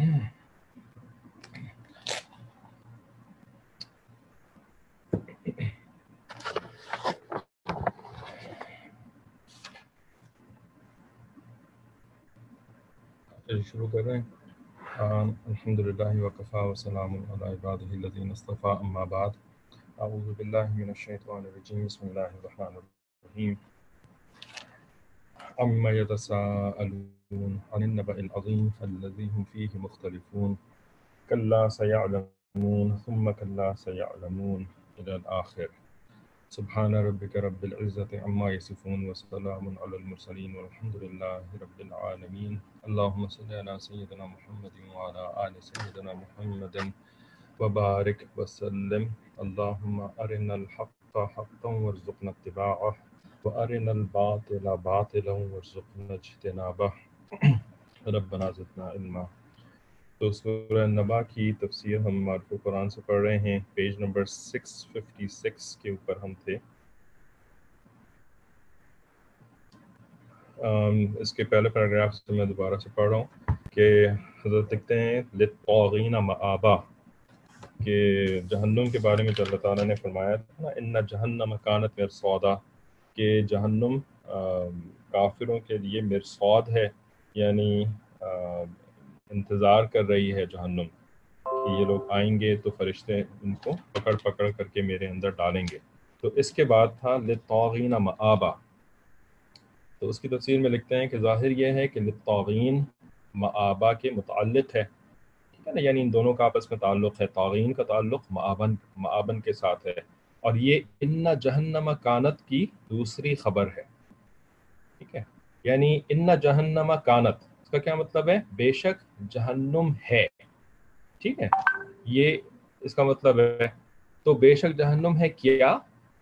شروع کر رہے ہیں۔ الحمدللہ وکفا وسلام علی عبادہ الذین اصطفیٰ، اما بعد، اعوذ باللہ من الشیطان الرجیم، بسم اللہ الرحمن الرحیم۔ عما یتساءلون عن النبأ العظیم الذی هم فیہ مختلفون کلا سیعلمون ثم کلا سیعلمون الی الآخر۔ سبحان ربک رب العزة عما یصفون وسلام علی المرسلین والحمد للہ رب العالمین۔ اللہم صلی علی سیدنا محمد وعلی آل سیدنا محمد وبارک وسلم۔ اللہم ارنا الحق حقا وارزقنا اتباعہ وارنا الباطل باطلا وارزقنا اجتنابہ۔ ربنا زدنا علما۔ تو سورہ نبا کی تفسیر ہم معرف قرآن سے پڑھ رہے ہیں، پیج نمبر 656 کے اوپر ہم تھے۔ اس کے پہلے پیراگراف سے میں دوبارہ سے پڑھ رہا ہوں کہ حضرت لکھتے ہیں للطاغین مآبا، کہ جہنم کے بارے میں جو اللہ تعالیٰ نے فرمایا تھا نا، ان جہنم کانت مرصادا، کہ جہنم کافروں کے لیے مرصاد ہے، یعنی انتظار کر رہی ہے جہنم کہ یہ لوگ آئیں گے تو فرشتے ان کو پکڑ پکڑ کر کے میرے اندر ڈالیں گے۔ تو اس کے بعد تھا للطاغین مآبا، تو اس کی تفسیر میں لکھتے ہیں کہ ظاہر یہ ہے کہ للطاغین مآبا کے متعلق ہے، ٹھیک ہے نا، یعنی ان دونوں کا آپس میں تعلق ہے، طاغین کا تعلق مآبن کے ساتھ ہے، اور یہ ان جہنم کانت کی دوسری خبر ہے، ٹھیک ہے، یعنی ان جہنم کانت، اس کا کیا مطلب ہے؟ بے شک جہنم ہے، ٹھیک ہے، یہ اس کا مطلب ہے۔ تو بے شک جہنم ہے کیا؟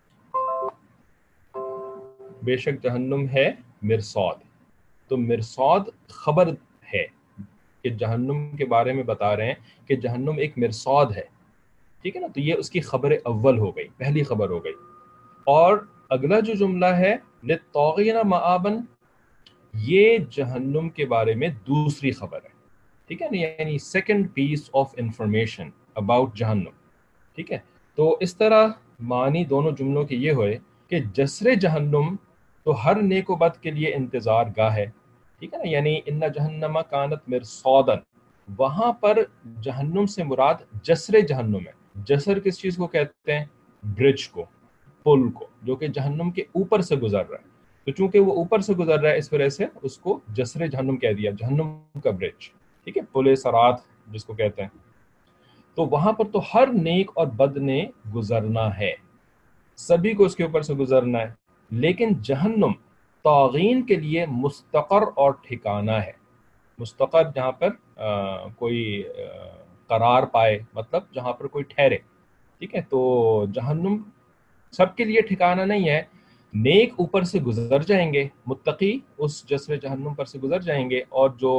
بے شک جہنم ہے مرصاد، تو مرصاد خبر ہے کہ جہنم کے بارے میں بتا رہے ہیں کہ جہنم ایک مرصاد ہے، ٹھیک ہے نا، تو یہ اس کی خبر اول ہو گئی، پہلی خبر ہو گئی۔ اور اگلا جو جملہ ہے للطاغین مآبا، یہ جہنم کے بارے میں دوسری خبر ہے، ٹھیک ہے نا، یعنی second piece of information about جہنم، ٹھیک ہے۔ تو اس طرح معنی دونوں جملوں کے یہ ہوئے کہ جسر جہنم تو ہر نیک و بد کے لیے انتظار گاہ ہے، ٹھیک ہے نا، یعنی ان جہنم کانت مرصادا، وہاں پر جہنم سے مراد جسر جہنم ہے۔ جسر کس چیز کو کہتے ہیں؟ برج کو، پل کو، جو کہ جہنم کے اوپر سے گزر رہا ہے، تو چونکہ وہ اوپر سے گزر رہا ہے اس وجہ سے اس کو جسر جہنم کہہ دیا، جہنم کا برج، ٹھیک ہے، پل صراط جس کو کہتے ہیں۔ تو وہاں پر تو ہر نیک اور بد نے گزرنا ہے، سبھی کو اس کے اوپر سے گزرنا ہے، لیکن جہنم طاغین کے لیے مستقر اور ٹھکانہ ہے۔ مستقر جہاں پر کوئی قرار پائے، مطلب جہاں پر کوئی ٹھہرے، ٹھیک ہے، تو جہنم سب کے لیے ٹھکانہ نہیں ہے، نیک اوپر سے گزر جائیں گے، متقی اس جسر جہنم پر سے گزر جائیں گے، اور جو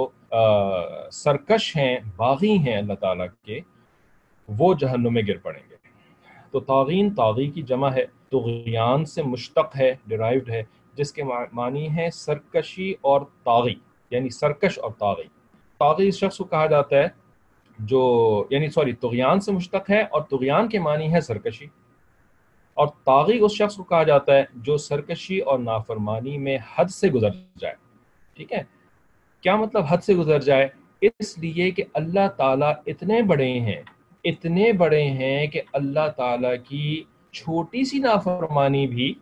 سرکش ہیں، باغی ہیں اللہ تعالیٰ کے، وہ جہنم میں گر پڑیں گے۔ تو طاغین طاغی کی جمع ہے، طغیان سے مشتق ہے، ڈرائیوڈ ہے، جس کے معنی ہے سرکشی اور طاغی، یعنی سرکش اور طاغی۔ طاغی اس شخص کو کہا جاتا ہے جو، یعنی طغیان سے مشتق ہے، اور طغیان کے معنی ہے سرکشی، اور طاغی اس شخص کو کہا جاتا ہے جو سرکشی اور نافرمانی میں حد سے گزر جائے، ٹھیک ہے۔ کیا مطلب حد سے گزر جائے؟ اس لیے کہ اللہ تعالیٰ اتنے بڑے ہیں کہ اللہ تعالیٰ کی چھوٹی سی نافرمانی بھی،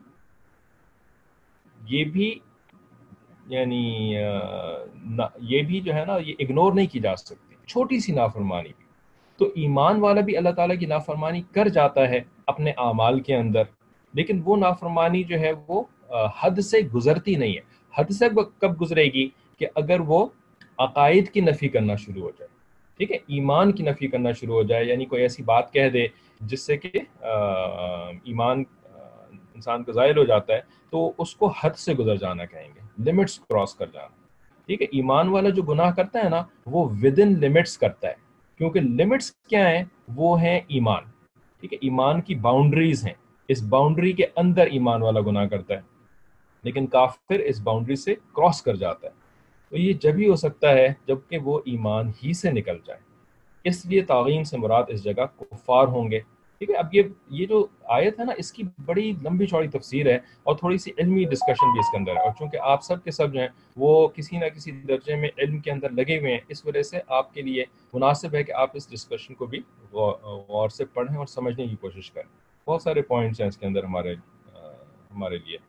یہ بھی یعنی یہ بھی جو ہے نا، یہ اگنور نہیں کی جا سکتی، چھوٹی سی نافرمانی بھی۔ تو ایمان والا بھی اللہ تعالیٰ کی نافرمانی کر جاتا ہے اپنے اعمال کے اندر، لیکن وہ نافرمانی جو ہے وہ حد سے گزرتی نہیں ہے۔ حد سے کب گزرے گی؟ کہ اگر وہ عقائد کی نفی کرنا شروع ہو جائے، ٹھیک ہے، ایمان کی نفی کرنا شروع ہو جائے، یعنی کوئی ایسی بات کہہ دے جس سے کہ ایمان انسان کا زائل ہو جاتا ہے، تو اس کو حد سے گزر جانا کہیں گے، لمٹس کراس کر جانا، ٹھیک ہے۔ ایمان والا جو گناہ کرتا ہے نا، وہ ود ان لمٹس کرتا ہے، کیونکہ لمٹس کیا ہیں؟ وہ ہیں ایمان، ٹھیک ہے، ایمان کی باؤنڈریز ہیں، اس باؤنڈری کے اندر ایمان والا گناہ کرتا ہے، لیکن کافر اس باؤنڈری سے کراس کر جاتا ہے۔ تو یہ جب ہی ہو سکتا ہے جب کہ وہ ایمان ہی سے نکل جائے. اس لیے تعظیم سے مراد اس جگہ کفار ہوں گے. ٹھیک ہے. اب یہ جو آیت ہے نا، اس کی بڑی لمبی چوڑی تفسیر ہے اور تھوڑی سی علمی ڈسکشن بھی اس کے اندر ہے، اور چونکہ آپ سب کے سب جو ہیں وہ کسی نہ کسی درجے میں علم کے اندر لگے ہوئے ہیں، اس وجہ سے آپ کے لیے مناسب ہے کہ آپ اس ڈسکشن کو بھی غور سے پڑھیں اور سمجھنے کی کوشش کریں. بہت سارے پوائنٹس ہیں اس کے اندر ہمارے لیے.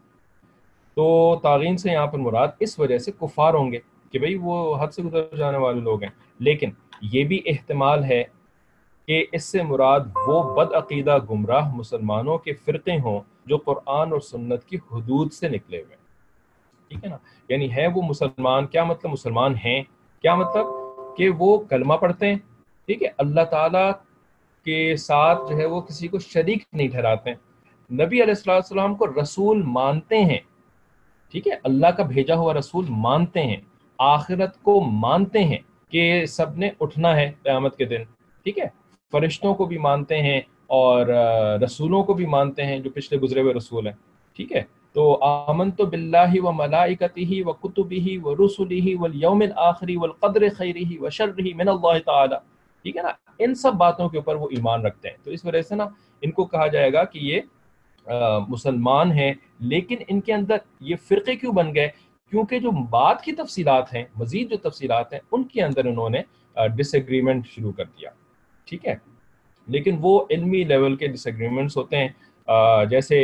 تو تعین سے یہاں پر مراد اس وجہ سے کفار ہوں گے کہ بھئی وہ حد سے گزر جانے والے لوگ ہیں. لیکن یہ بھی احتمال ہے کہ اس سے مراد وہ بد عقیدہ گمراہ مسلمانوں کے فرقے ہوں جو قرآن اور سنت کی حدود سے نکلے ہوئے ہیں. ٹھیک ہے نا. یعنی ہے وہ مسلمان، کیا مطلب مسلمان ہیں؟ کیا مطلب کہ وہ کلمہ پڑھتے ہیں، ٹھیک ہے، اللہ تعالیٰ کے ساتھ جو ہے وہ کسی کو شریک نہیں ٹھہراتے ہیں، نبی علیہ السلام کو رسول مانتے ہیں، ٹھیک ہے، اللہ کا بھیجا ہوا رسول مانتے ہیں، آخرت کو مانتے ہیں کہ سب نے اٹھنا ہے قیامت کے دن، ٹھیک ہے، فرشتوں کو بھی مانتے ہیں اور رسولوں کو بھی مانتے ہیں جو پچھلے گزرے ہوئے رسول ہیں. ٹھیک ہے. تو آمنت باللہ و ملائکتہ و کتبہ و رسلہ والیوم الآخر والقدر خیرہ و شرہ من اللہ تعالی. ٹھیک ہے نا. ان سب باتوں کے اوپر وہ ایمان رکھتے ہیں. تو اس وجہ سے نا ان کو کہا جائے گا کہ یہ مسلمان ہیں. لیکن ان کے اندر یہ فرقے کیوں بن گئے؟ کیونکہ جو بعد کی تفصیلات ہیں، مزید جو تفصیلات ہیں، ان کے اندر انہوں نے ڈس ایگریمنٹ شروع کر دیا. ٹھیک ہے. لیکن وہ علمی لیول کے ڈس ایگریمنٹس ہوتے ہیں. جیسے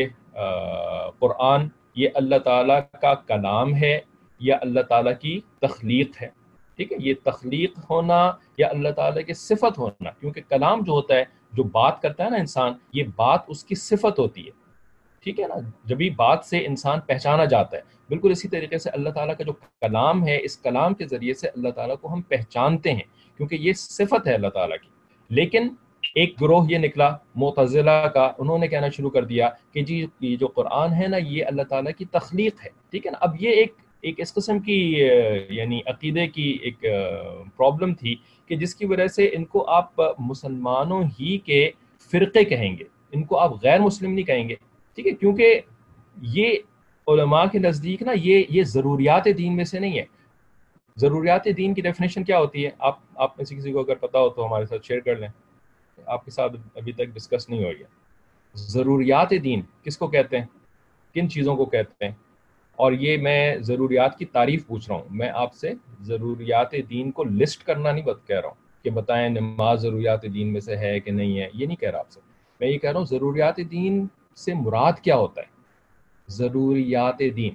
قرآن یہ اللہ تعالیٰ کا کلام ہے یا اللہ تعالیٰ کی تخلیق ہے. ٹھیک ہے. یہ تخلیق ہونا یا اللہ تعالیٰ کی صفت ہونا، کیونکہ کلام جو ہوتا ہے، جو بات کرتا ہے نا انسان، یہ بات اس کی صفت ہوتی ہے. ٹھیک ہے نا. جبھی بات سے انسان پہچانا جاتا ہے. بالکل اسی طریقے سے اللہ تعالیٰ کا جو کلام ہے، اس کلام کے ذریعے سے اللہ تعالیٰ کو ہم پہچانتے ہیں، کیونکہ یہ صفت ہے اللہ تعالیٰ کی. لیکن ایک گروہ یہ نکلا معتزلہ کا، انہوں نے کہنا شروع کر دیا کہ جی یہ جو قرآن ہے نا، یہ اللہ تعالیٰ کی تخلیق ہے. ٹھیک ہے نا. اب یہ ایک اس قسم کی یعنی عقیدے کی ایک پرابلم تھی کہ جس کی وجہ سے ان کو آپ مسلمانوں ہی کے فرقے کہیں گے، ان کو آپ غیر مسلم نہیں کہیں گے. ٹھیک ہے. کیونکہ یہ علماء کے نزدیک نا یہ ضروریات دین میں سے نہیں ہے. ضروریات دین کی ڈیفینیشن کیا ہوتی ہے؟ آپ میں سے کسی کو اگر پتا ہو تو ہمارے ساتھ شیئر کر لیں. آپ کے ساتھ ابھی تک ڈسکس نہیں ہوئی ہے. ضروریات دین کس کو کہتے ہیں؟ کن چیزوں کو کہتے ہیں؟ اور یہ میں ضروریات کی تعریف پوچھ رہا ہوں. میں آپ سے ضروریات دین کو لسٹ کرنا نہیں کہہ رہا ہوں کہ بتائیں نماز ضروریات دین میں سے ہے کہ نہیں ہے. یہ نہیں کہہ رہا آپ سے. میں یہ کہہ رہا ہوں ضروریات دین سے مراد کیا ہوتا ہے. ضروریات دین.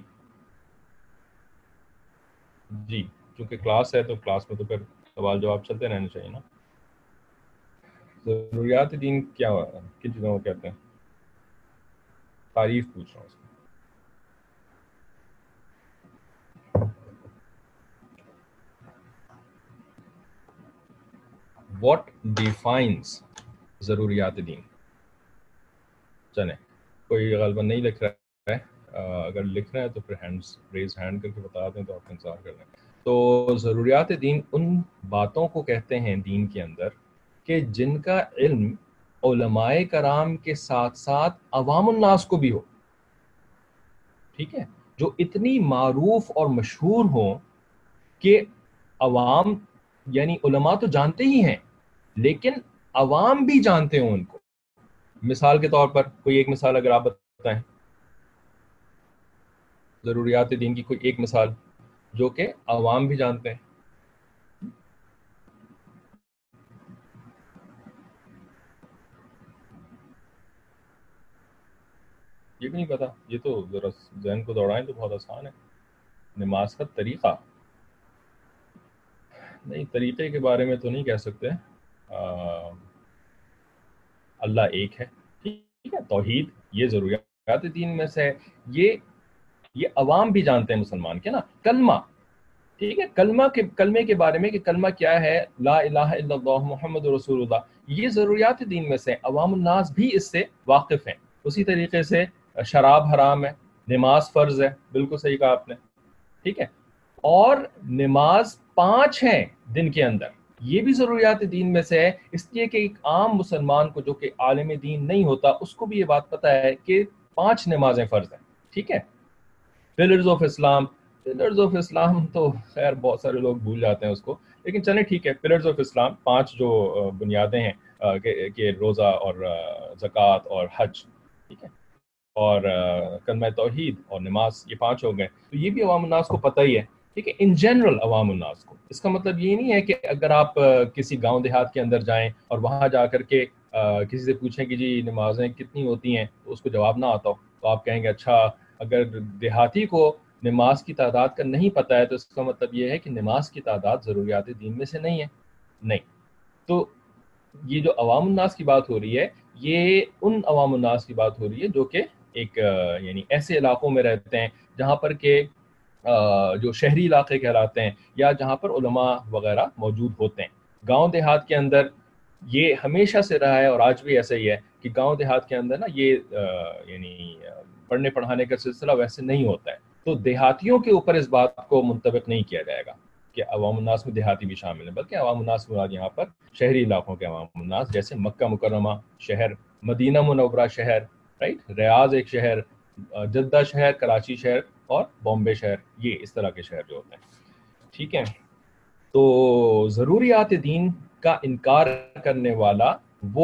جی چونکہ کلاس ہے تو کلاس میں تو پھر سوال جواب چلتے رہنے چاہیے نا. ضروریات دین کیا کن چیزوں کو کہتے ہیں؟ تعریف پوچھ رہا ہوں اس میں. واٹ ڈیفائنس ضروریات دین؟ چلیں کوئی غالباً نہیں لکھ رہا ہے. اگر لکھ رہا ہے تو پھر ریز ہینڈ کر کے بتا دیں تو آپ انتظار کر لیں. تو ضروریات دین ان باتوں کو کہتے ہیں دین کے اندر کہ جن کا علم علماء کرام کے ساتھ ساتھ عوام الناس کو بھی ہو. ٹھیک ہے. جو اتنی معروف اور مشہور ہوں کہ عوام یعنی علماء تو جانتے ہی ہیں لیکن عوام بھی جانتے ہوں ان کو. مثال کے طور پر کوئی ایک مثال اگر آپ بتائیں ضروریات دین کی، کوئی ایک مثال جو کہ عوام بھی جانتے ہیں. یہ بھی نہیں پتا. یہ تو ذرا ذہن کو دوڑائیں تو بہت آسان ہے. نماز کا طریقہ نہیں، طریقے کے بارے میں تو نہیں کہہ سکتے. اللہ ایک ہے، ٹھیک ہے، توحید یہ ضروریات دین میں سے ہے. یہ عوام بھی جانتے ہیں مسلمان کے نا. کلمہ، ٹھیک ہے، کلمے کے بارے میں کہ کلمہ کیا ہے، لا الہ الا اللہ محمد رسول اللہ، یہ ضروریات دین میں سے. عوام الناس بھی اس سے واقف ہیں. اسی طریقے سے شراب حرام ہے، نماز فرض ہے، بالکل صحیح کہا آپ نے. ٹھیک ہے. اور نماز 5 ہیں دن کے اندر، یہ بھی ضروریات دین میں سے ہے. اس لیے کہ ایک عام مسلمان کو جو کہ عالم دین نہیں ہوتا اس کو بھی یہ بات پتہ ہے کہ 5 نمازیں فرض ہیں. ٹھیک ہے. Pillars of Islam pillars of Islam تو خیر بہت سارے لوگ بھول جاتے ہیں اس کو، لیکن چلیں ٹھیک ہے، پلرز آف اسلام 5 جو بنیادیں ہیں کہ روزہ اور زکوٰۃ اور حج، ٹھیک ہے، اور کلمہ توحید اور نماز، یہ 5 ہو گئے، تو یہ بھی عوام الناس کو پتہ ہی ہے، ٹھیک ہے، ان جنرل عوام الناس کو۔ اس کا مطلب یہ نہیں ہے کہ اگر آپ کسی گاؤں دیہات کے اندر جائیں اور وہاں جا کر کے کسی سے پوچھیں کہ جی نمازیں کتنی ہوتی ہیں، تو اس کو جواب نہ آتا ہو، تو آپ کہیں گے اچھا اگر دیہاتی کو نماز کی تعداد کا نہیں پتہ ہے تو اس کا مطلب یہ ہے کہ نماز کی تعداد ضروریات دین میں سے نہیں ہے، نہیں۔ تو یہ جو عوام الناس کی بات ہو رہی ہے، یہ ان عوام الناس کی بات ہو رہی ہے جو کہ ایک یعنی ایسے علاقوں میں رہتے ہیں جہاں پر کہ جو شہری علاقے کہلاتے ہیں، یا جہاں پر علماء وغیرہ موجود ہوتے ہیں۔ گاؤں دیہات کے اندر یہ ہمیشہ سے رہا ہے اور آج بھی ایسا ہی ہے کہ گاؤں دیہات کے اندر نا یہ یعنی پڑھنے پڑھانے کا سلسلہ ویسے نہیں ہوتا ہے، تو دیہاتیوں کے اوپر اس بات کو منطبق نہیں کیا جائے گا کہ عوام الناس میں دیہاتی بھی شامل ہیں، بلکہ عوام الناس مراد یہاں پر شہری علاقوں کے عوام الناس، جیسے مکہ مکرمہ شہر، مدینہ منورہ شہر، رائٹ، ریاض ایک شہر، جدہ شہر، کراچی شہر اور بامبے شہر، یہ اس طرح کے شہر جو ہوتے ہیں، ٹھیک ہے۔ تو ضروریات دین کا انکار کرنے والا وہ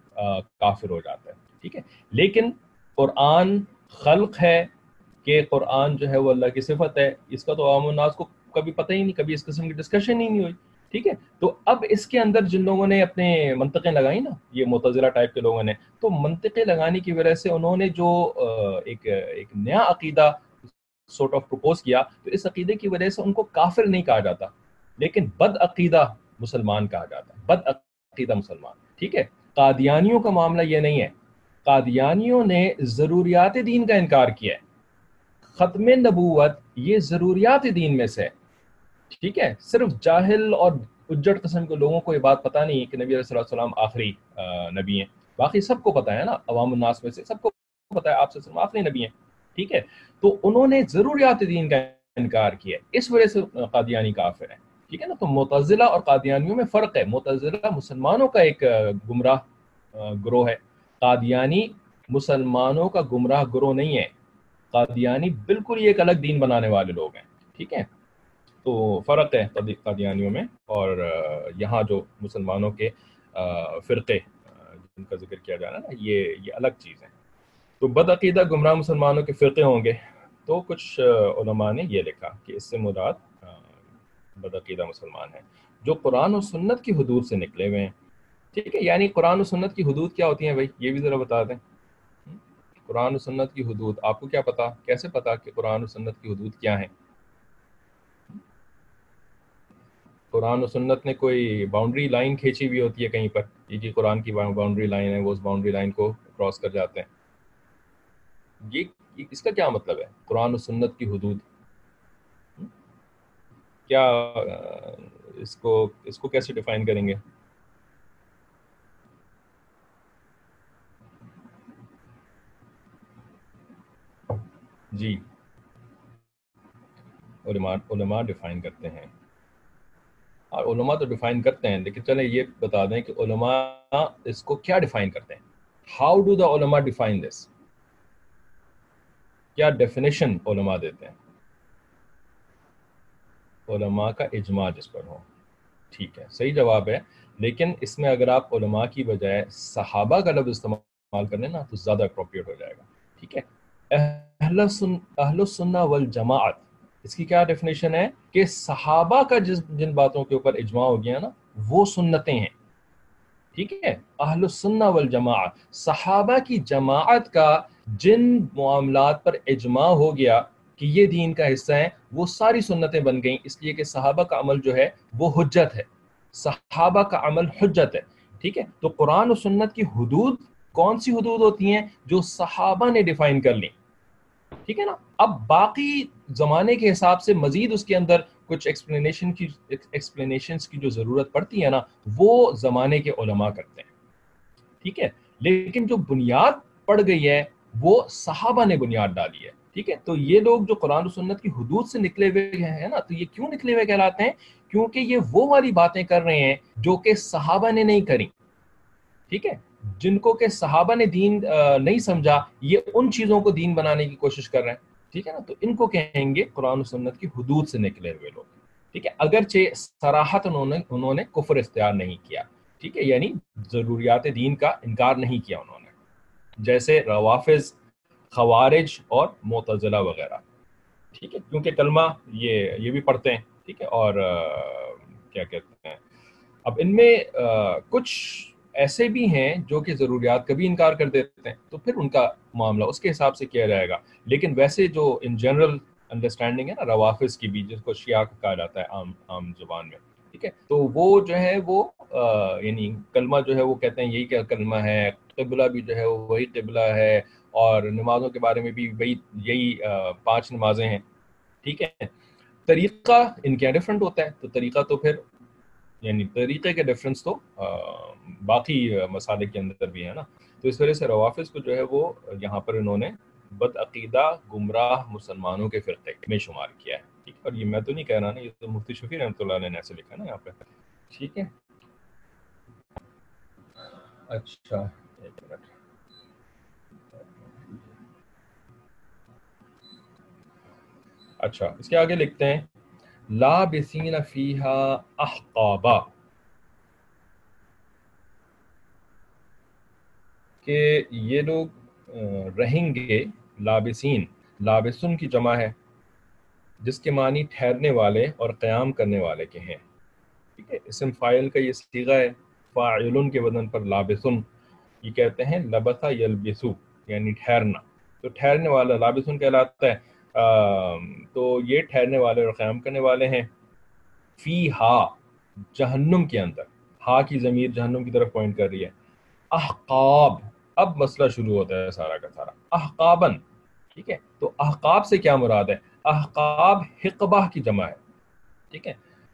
کافر ہو جاتا ہے، ٹھیک ہے۔ لیکن قرآن خلق ہے کہ قرآن جو ہے وہ اللہ کی صفت ہے، اس کا تو عوام الناس کو کبھی پتہ ہی نہیں، کبھی اس قسم کی ڈسکشن ہی نہیں ہوئی، ٹھیک ہے۔ تو اب اس کے اندر جن لوگوں نے اپنے منطقیں لگائی نا، یہ معتزلہ ٹائپ کے لوگوں نے، تو منطقیں لگانے کی وجہ سے انہوں نے جو ایک نیا عقیدہ سورٹ آف پروپوز کیا، تو اس عقیدے کی وجہ سے ان کو کافر نہیں کہا جاتا، لیکن بد عقیدہ مسلمان کہا جاتا ہے، بد عقیدہ مسلمان، ٹھیک ہے۔ قادیانیوں کا معاملہ یہ نہیں ہے، قادیانیوں نے ضروریات دین کا انکار کیا ہے، ختم نبوت یہ ضروریات دین میں سے ہے، ٹھیک ہے۔ صرف جاہل اور اجڑ قسم کے لوگوں کو یہ بات پتہ نہیں کہ نبی علیہ الصلوۃ والسلام آخری نبی ہیں، باقی سب کو پتہ ہے نا، عوام الناس میں سے سب کو پتہ ہے آپ صلی اللہ علیہ وسلم آخری نبی ہیں، ٹھیک ہے۔ تو انہوں نے ضروریات دین کا انکار کیا، اس وجہ سے قادیانی کافر ہیں، ٹھیک ہے نا۔ تو معتزلہ اور قادیانیوں میں فرق ہے، معتزلہ مسلمانوں کا ایک گمراہ گروہ ہے، قادیانی مسلمانوں کا گمراہ گروہ نہیں ہے، قادیانی بالکل یہ ایک الگ دین بنانے والے لوگ ہیں، ٹھیک ہے۔ تو فرق ہے قادیانیوں میں اور یہاں جو مسلمانوں کے فرقے جن کا ذکر کیا جا رہا ہے نا، یہ الگ چیز ہے۔ تو بدعقیدہ گمراہ مسلمانوں کے فرقے ہوں گے، تو کچھ علماء نے یہ لکھا کہ اس سے مراد بدعقیدہ مسلمان ہیں جو قرآن و سنت کی حدود سے نکلے ہوئے ہیں، ٹھیک ہے۔ یعنی قرآن و سنت کی حدود کیا ہوتی ہیں بھائی، یہ بھی ذرا بتا دیں۔ قرآن و سنت کی حدود آپ کو کیا پتا، کیسے پتا کہ قرآن و سنت کی حدود کیا ہیں؟ قرآن و سنت نے کوئی باؤنڈری لائن کھینچی ہوئی ہوتی ہے کہیں پر، یہ جی قرآن کی باؤنڈری لائن ہے، وہ اس باؤنڈری لائن کو کراس کر جاتے ہیں، یہ اس کا کیا مطلب ہے قرآن و سنت کی حدود؟ کیا اس کو کیسے ڈیفائن کریں گے؟ جی علماء ڈیفائن کرتے ہیں، اور علماء تو ڈیفائن کرتے ہیں، لیکن چلیں یہ بتا دیں کہ علماء اس کو کیا ڈیفائن کرتے ہیں، ہاؤ ڈو دا علماء ڈیفائن دس، کیا ڈیفینیشن علماء دیتے ہیں؟ علماء کا اجماع جس پر ہو، ٹھیک ہے، صحیح جواب ہے، لیکن اس میں اگر آپ علماء کی بجائے صحابہ کا لفظ استعمال کریں نا تو زیادہ اپروپریٹ ہو جائے گا، ٹھیک ہے۔ اہل السنہ والجماعت، اس کی کیا ڈیفینیشن ہے کہ صحابہ کا جن باتوں کے اوپر اجماع ہو گیا نا وہ سنتیں ہیں، ٹھیک ہے۔ اہل السنہ والجماعت، صحابہ کی جماعت کا جن معاملات پر اجماع ہو گیا کہ یہ دین کا حصہ ہیں، وہ ساری سنتیں بن گئیں، اس لیے کہ صحابہ کا عمل جو ہے وہ حجت ہے، صحابہ کا عمل حجت ہے، ٹھیک ہے۔ تو قرآن و سنت کی حدود کون سی حدود ہوتی ہیں؟ جو صحابہ نے ڈیفائن کر لیں، ٹھیک ہے نا۔ اب باقی زمانے کے حساب سے مزید اس کے اندر کچھ ایکسپلینیشنز کی جو ضرورت پڑتی ہے نا، وہ زمانے کے علماء کرتے ہیں، ٹھیک ہے۔ لیکن جو بنیاد پڑ گئی ہے وہ صحابہ نے بنیاد ڈالی ہے، ٹھیک ہے۔ تو یہ لوگ جو قرآن و سنت کی حدود سے نکلے ہوئے ہیں نا، تو یہ کیوں نکلے ہوئے کہلاتے ہیں؟ کیونکہ یہ وہ والی باتیں کر رہے ہیں جو کہ صحابہ نے نہیں کریں، ٹھیک ہے۔ جن کو کہ صحابہ نے دین نہیں سمجھا، یہ ان چیزوں کو دین بنانے کی کوشش کر رہے ہیں، ٹھیک ہے نا. تو ان کو کہیں گے قرآن و سنت کی حدود سے نکلے ہوئے لوگ. ٹھیک ہے, اگرچہ صراحت انہوں نے کفر اختیار نہیں کیا. ٹھیک ہے, یعنی ضروریات دین کا انکار نہیں کیا انہوں نے, جیسے روافض, خوارج اور معتزلہ وغیرہ. ٹھیک ہے, کیونکہ کلمہ یہ بھی پڑھتے ہیں. ٹھیک ہے, اور کیا کہتے ہیں, اب ان میں کچھ ایسے بھی ہیں جو کہ ضروریات کا بھی انکار کر دیتے ہیں, تو پھر ان کا معاملہ اس کے حساب سے کیا جائے گا. لیکن ویسے جو ان جنرل انڈرسٹینڈنگ ہے نا روافظ کی بھی, جس کو شیعہ کہا جاتا ہے عام زبان میں, ٹھیک ہے, تو وہ جو ہے وہ یعنی کلمہ جو ہے وہ کہتے ہیں یہی کیا کلمہ ہے, قبلہ بھی جو ہے وہ وہی قبلہ ہے, اور نمازوں کے بارے میں بھی وہی یہی 5 نمازیں ہیں. ٹھیک ہے, طریقہ ان کے ڈفرینٹ ہوتا ہے, تو طریقہ تو پھر یعنی طریقے کے ڈفرینس تو باقی مسالے کے اندر بھی ہے نا. تو اس وجہ سے روافظ کو جو ہے وہ یہاں پر انہوں نے بدعقیدہ گمراہ مسلمانوں کے فرقے میں شمار کیا ہے. ٹھیک ہے, اور یہ میں تو نہیں کہہ رہا نا, یہ تو مفتی شفیع رحمۃ اللہ علیہ نے ایسے لکھا نا یہاں پہ. ٹھیک ہے, اچھا ایک منٹ. اچھا, اس کے آگے لکھتے ہیں لابسین فیہا احقابا, کہ یہ لوگ رہیں گے. لابسین, لابسن کی جمع ہے جس کے معنی ٹھہرنے والے اور قیام کرنے والے کے ہیں. ٹھیک ہے, اسم فاعل کا یہ صیغہ ہے, فاعلن کے وزن پر لابسن. یہ کہتے ہیں لبث یلبسو, یعنی ٹھہرنا. تو ٹھہرنے والا لابسن کہلاتا ہے. تو یہ ٹھہرنے والے اور قیام کرنے والے ہیں. فی ہا, جہنم کے اندر. ہا کی ضمیر جہنم کی طرف پوائنٹ کر رہی ہے. احقاب, اب مسئلہ شروع ہوتا ہے سارا کا سارا. احقابن, ٹھیک ہے, تو احقاب سے کیا مراد ہے؟ احقاب حقبہ کی جمع ہے. ٹھیک ہے,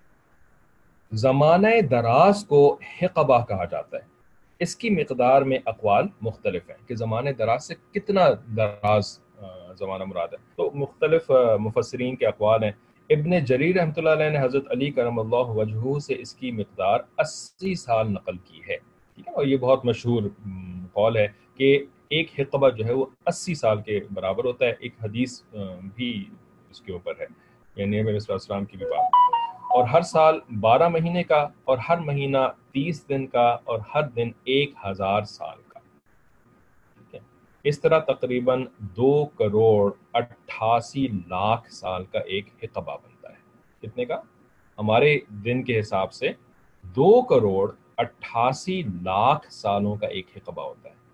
زمانہ دراز کو حقبہ کہا جاتا ہے. اس کی مقدار میں اقوال مختلف ہیں کہ زمانہ دراز سے کتنا دراز زمانہ مراد ہے. تو مختلف مفسرین کے اقوال ہیں. ابن جریر رحمۃ اللہ علیہ نے حضرت علی کرم اللہ وجہہ سے اس کی مقدار 80 سال نقل کی ہے. ٹھیک ہے, اور یہ بہت مشہور قول ہے کہ ایک حقبہ جو ہے وہ 80 سال کے برابر ہوتا ہے. ایک حدیث بھی اس کے اوپر ہے, یعنی نبی صلی اللہ علیہ وسلم کی بھی بات. اور ہر سال 12 مہینے کا, اور ہر مہینہ 30 دن کا, اور ہر دن 1000 سال کا. ٹھیک ہے, اس طرح تقریباً 2,88,00,000 سال کا ایک حقبہ بنتا ہے. کتنے کا؟ ہمارے دن کے حساب سے 2,88,00,000 سالوں کا ایک حقبہ ہوتا ہے.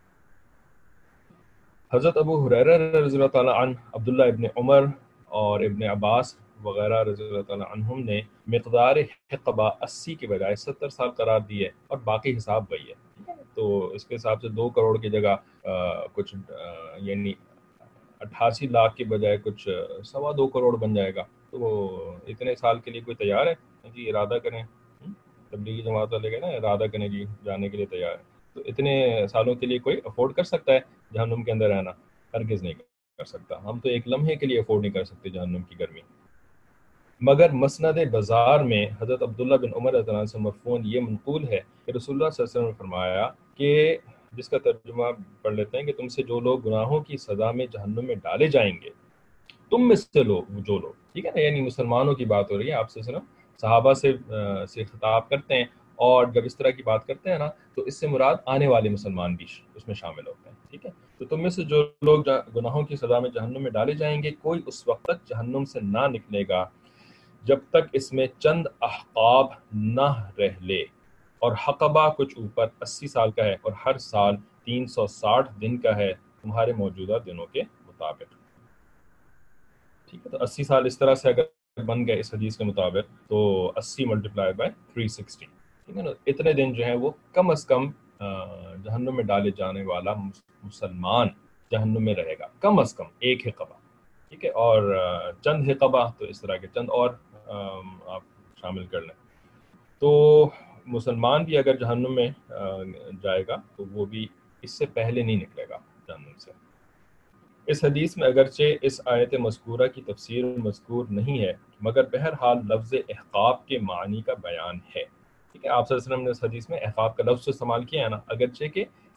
حضرت ابو ہریرہ رضی اللہ تعالیٰ عنہ, عبداللہ ابن عمر اور ابن عباس وغیرہ رضی اللہ تعالیٰ عنہم نے مقدار حقبہ 80 کے بجائے 70 سال قرار دی ہے, اور باقی حساب وہی ہے. تو اس کے حساب سے 2 کروڑ کی جگہ کچھ یعنی 88,00,000 کے بجائے کچھ 2.25 کروڑ بن جائے گا. تو اتنے سال کے لیے کوئی تیار ہے جی ارادہ کریں؟ تبلیغی جماعت والے کہنا ارادہ کریں جی جانے کے لیے تیار ہے. تو اتنے سالوں کے لیے کوئی افورڈ کر سکتا ہے جہنم کے اندر رہنا؟ ہرگز نہیں کر سکتا. ہم تو ایک لمحے کے لیے افورڈ نہیں کر سکتے جہنم کی گرمی. مگر مسند بازار میں حضرت عبداللہ بن عمر رضی اللہ عنہ سے مرفوعاً یہ منقول ہے کہ رسول اللہ صلی اللہ علیہ وسلم نے فرمایا کہ, جس کا ترجمہ پڑھ لیتے ہیں, کہ تم سے جو لوگ گناہوں کی سزا میں جہنم میں ڈالے جائیں گے, تم میں سے جو لوگ, ٹھیک ہے نا, یعنی مسلمانوں کی بات ہو رہی ہے. آپ سے صحابہ سے خطاب کرتے ہیں, اور جب اس طرح کی بات کرتے ہیں نا, تو اس سے مراد آنے والے مسلمان بھی اس میں شامل ہوتے ہیں. ٹھیک ہے, تو تم میں سے جو لوگ گناہوں کی سزا میں جہنم میں ڈالے جائیں گے, کوئی اس وقت تک جہنم سے نہ نکلے گا جب تک اس میں چند احقاب نہ رہ لے. اور حقبہ کچھ اوپر 80 سال کا ہے, اور ہر سال 360 دن کا ہے تمہارے موجودہ دنوں کے مطابق. ٹھیک ہے, تو 80 سال اس طرح سے اگر بن گئے اس حدیث کے مطابق, تو 80 ملٹیپلائی بائی 360. ٹھیک ہے نا, اتنے دن جو ہیں وہ کم از کم جہنم میں ڈالے جانے والا مسلمان جہنم میں رہے گا, کم از کم ایک حقبہ. ٹھیک ہے, اور چند حقبہ تو اس طرح کے چند اور آپ شامل کر لیں. تو مسلمان بھی اگر جہنم میں جائے گا تو وہ بھی اس سے پہلے نہیں نکلے گا جہنم سے. اس حدیث میں اگرچہ اس آیت مذکورہ کی تفسیر مذکور نہیں ہے, مگر بہرحال لفظ احقاب کے معنی کا بیان ہے. ٹھیک ہے, آپ صلی اللہ علیہ وسلم نے اس حدیث میں احقاب کا لفظ استعمال کیا ہے نا, اگرچہ کہ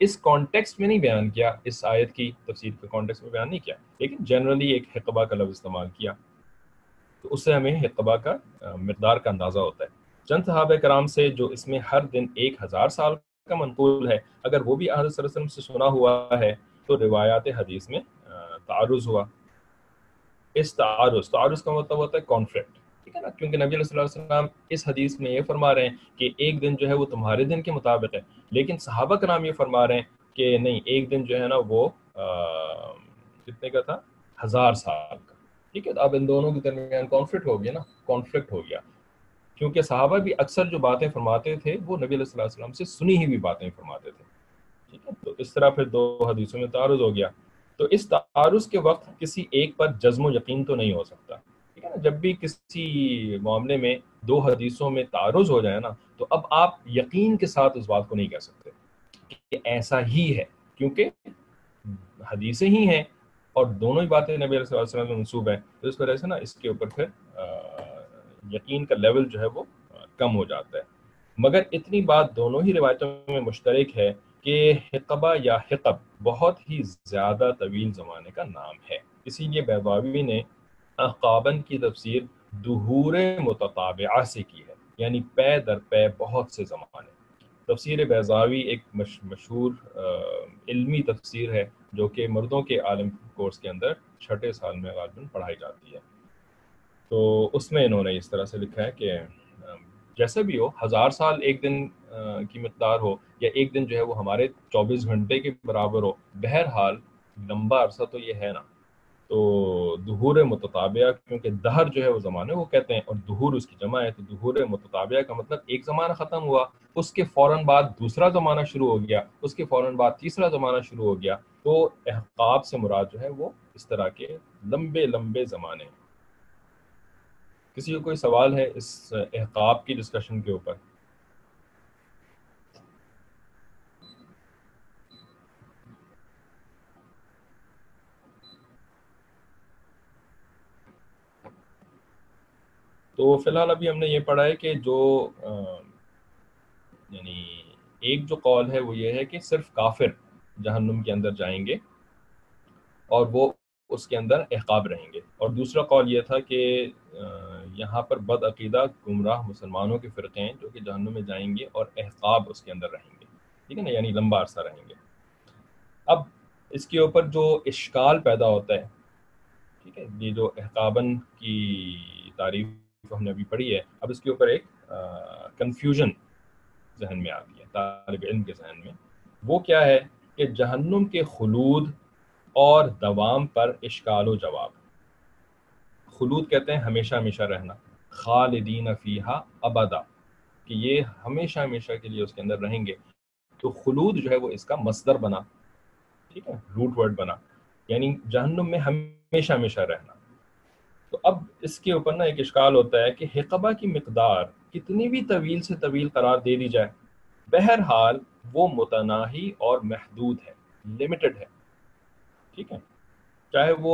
اس کانٹیکسٹ میں نہیں بیان کیا، اس آیت کی تفسیر کے کانٹیکسٹ میں بیان نہیں کیا، لیکن جنرلی ایک حقبہ کا لفظ استعمال کیا، تو اس سے ہمیں حقبہ کا مقدار کا اندازہ ہوتا ہے۔ چند صحابہ کرام سے جو اس میں ہر دن 1000 سال کا منقول ہے، اگر وہ بھی حضرت صلی اللہ علیہ وسلم سے سنا ہوا ہے تو روایات حدیث میں تعارض ہوا۔ اس تعارض کا مطلب ہوتا ہے کانفلکٹ، ٹھیک ہے نا، کیونکہ نبی صلی اللہ علیہ وسلم اس حدیث میں یہ فرما رہے ہیں کہ ایک دن جو ہے وہ تمہارے دن کے مطابق ہے، لیکن صحابہ کرام یہ فرما رہے ہیں کہ نہیں، ایک دن جو ہے نا وہ کتنے کا تھا، 1000 سال کا، ٹھیک ہے۔ اب ان دونوں کے درمیان کانفلکٹ ہو گیا نا، کانفلکٹ ہو گیا، کیونکہ صحابہ بھی اکثر جو باتیں فرماتے تھے وہ نبی صلی اللہ علیہ وسلم سے سنی ہی ہوئی باتیں فرماتے تھے، ٹھیک ہے۔ تو اس طرح پھر دو حدیثوں میں تعارض ہو گیا، تو اس تعارض کے وقت کسی ایک پر جزم و یقین تو نہیں ہو سکتا، ٹھیک ہے نا۔ جب بھی کسی معاملے میں دو حدیثوں میں تعارض ہو جائے نا، تو اب آپ یقین کے ساتھ اس بات کو نہیں کہہ سکتے کہ ایسا ہی ہے، کیونکہ حدیثیں ہی ہیں اور دونوں ہی باتیں نبی صلی اللہ علیہ وسلم میں منسوب ہیں، تو اس وجہ سے نا اس کے اوپر پھر یقین کا لیول جو ہے وہ کم ہو جاتا ہے۔ مگر اتنی بات دونوں ہی روایتوں میں مشترک ہے کہ حقبہ یا حقب بہت ہی زیادہ طویل زمانے کا نام ہے، اسی لیے بیضاوی نے احقاباً کی تفسیر دہور متتابعہ سے کی ہے، یعنی پے در پے بہت سے زمانے۔ تفسیر بیضاوی ایک مشہور علمی تفسیر ہے جو کہ مردوں کے عالم کورس کے اندر چھٹے سال میں غالباً پڑھائی جاتی ہے، تو اس میں انہوں نے اس طرح سے لکھا ہے کہ جیسے بھی ہو، 1000 سال ایک دن کی مقدار ہو یا ایک دن جو ہے وہ ہمارے 24 گھنٹے کے برابر ہو، بہرحال لمبا عرصہ تو یہ ہے نا۔ تو دہور متتابعہ، کیونکہ دہر جو ہے وہ زمانے وہ کہتے ہیں اور دہور اس کی جمع ہے، تو دہور متتابعہ کا مطلب ایک زمانہ ختم ہوا، اس کے فوراً بعد دوسرا زمانہ شروع ہو گیا، اس کے فوراً بعد تیسرا زمانہ شروع ہو گیا، تو احقاب سے مراد جو ہے وہ اس طرح کے لمبے لمبے زمانے ہیں۔ کسی کو کوئی سوال ہے اس احقاب کی ڈسکشن کے اوپر؟ تو فی الحال ابھی ہم نے یہ پڑھا ہے کہ جو یعنی ایک جو قول ہے وہ یہ ہے کہ صرف کافر جہنم کے اندر جائیں گے اور وہ اس کے اندر احقاب رہیں گے، اور دوسرا قول یہ تھا کہ یہاں پر بد عقیدہ گمراہ مسلمانوں کے فرقے ہیں جو کہ جہنم میں جائیں گے اور احقاب اس کے اندر رہیں گے، ٹھیک ہے نا، یعنی لمبا عرصہ رہیں گے۔ اب اس کے اوپر جو اشکال پیدا ہوتا ہے، ٹھیک ہے، یہ جو احقاباً کی تعریف ہم نے ابھی پڑھی ہے، اب اس کے اوپر ایک کنفیوژن ذہن میں آتی ہے طالب علم کے ذہن میں، وہ کیا ہے کہ جہنم کے خلود اور دوام پر اشکال و جواب۔ خلود کہتے ہیں ہمیشہ ہمیشہ رہنا، خالدین فیہا ابدا، کہ یہ ہمیشہ ہمیشہ کے لیے اس کے اندر رہیں گے، تو خلود جو ہے وہ اس کا مصدر بنا، ٹھیک ہے، روٹ ورڈ بنا، یعنی جہنم میں ہمیشہ ہمیشہ رہنا۔ تو اب اس کے اوپر نا ایک اشکال ہوتا ہے کہ حقبہ کی مقدار کتنی بھی طویل سے طویل قرار دے دی جائے، بہرحال وہ متناہی اور محدود ہے، لمیٹڈ ہے، ٹھیک ہے، چاہے وہ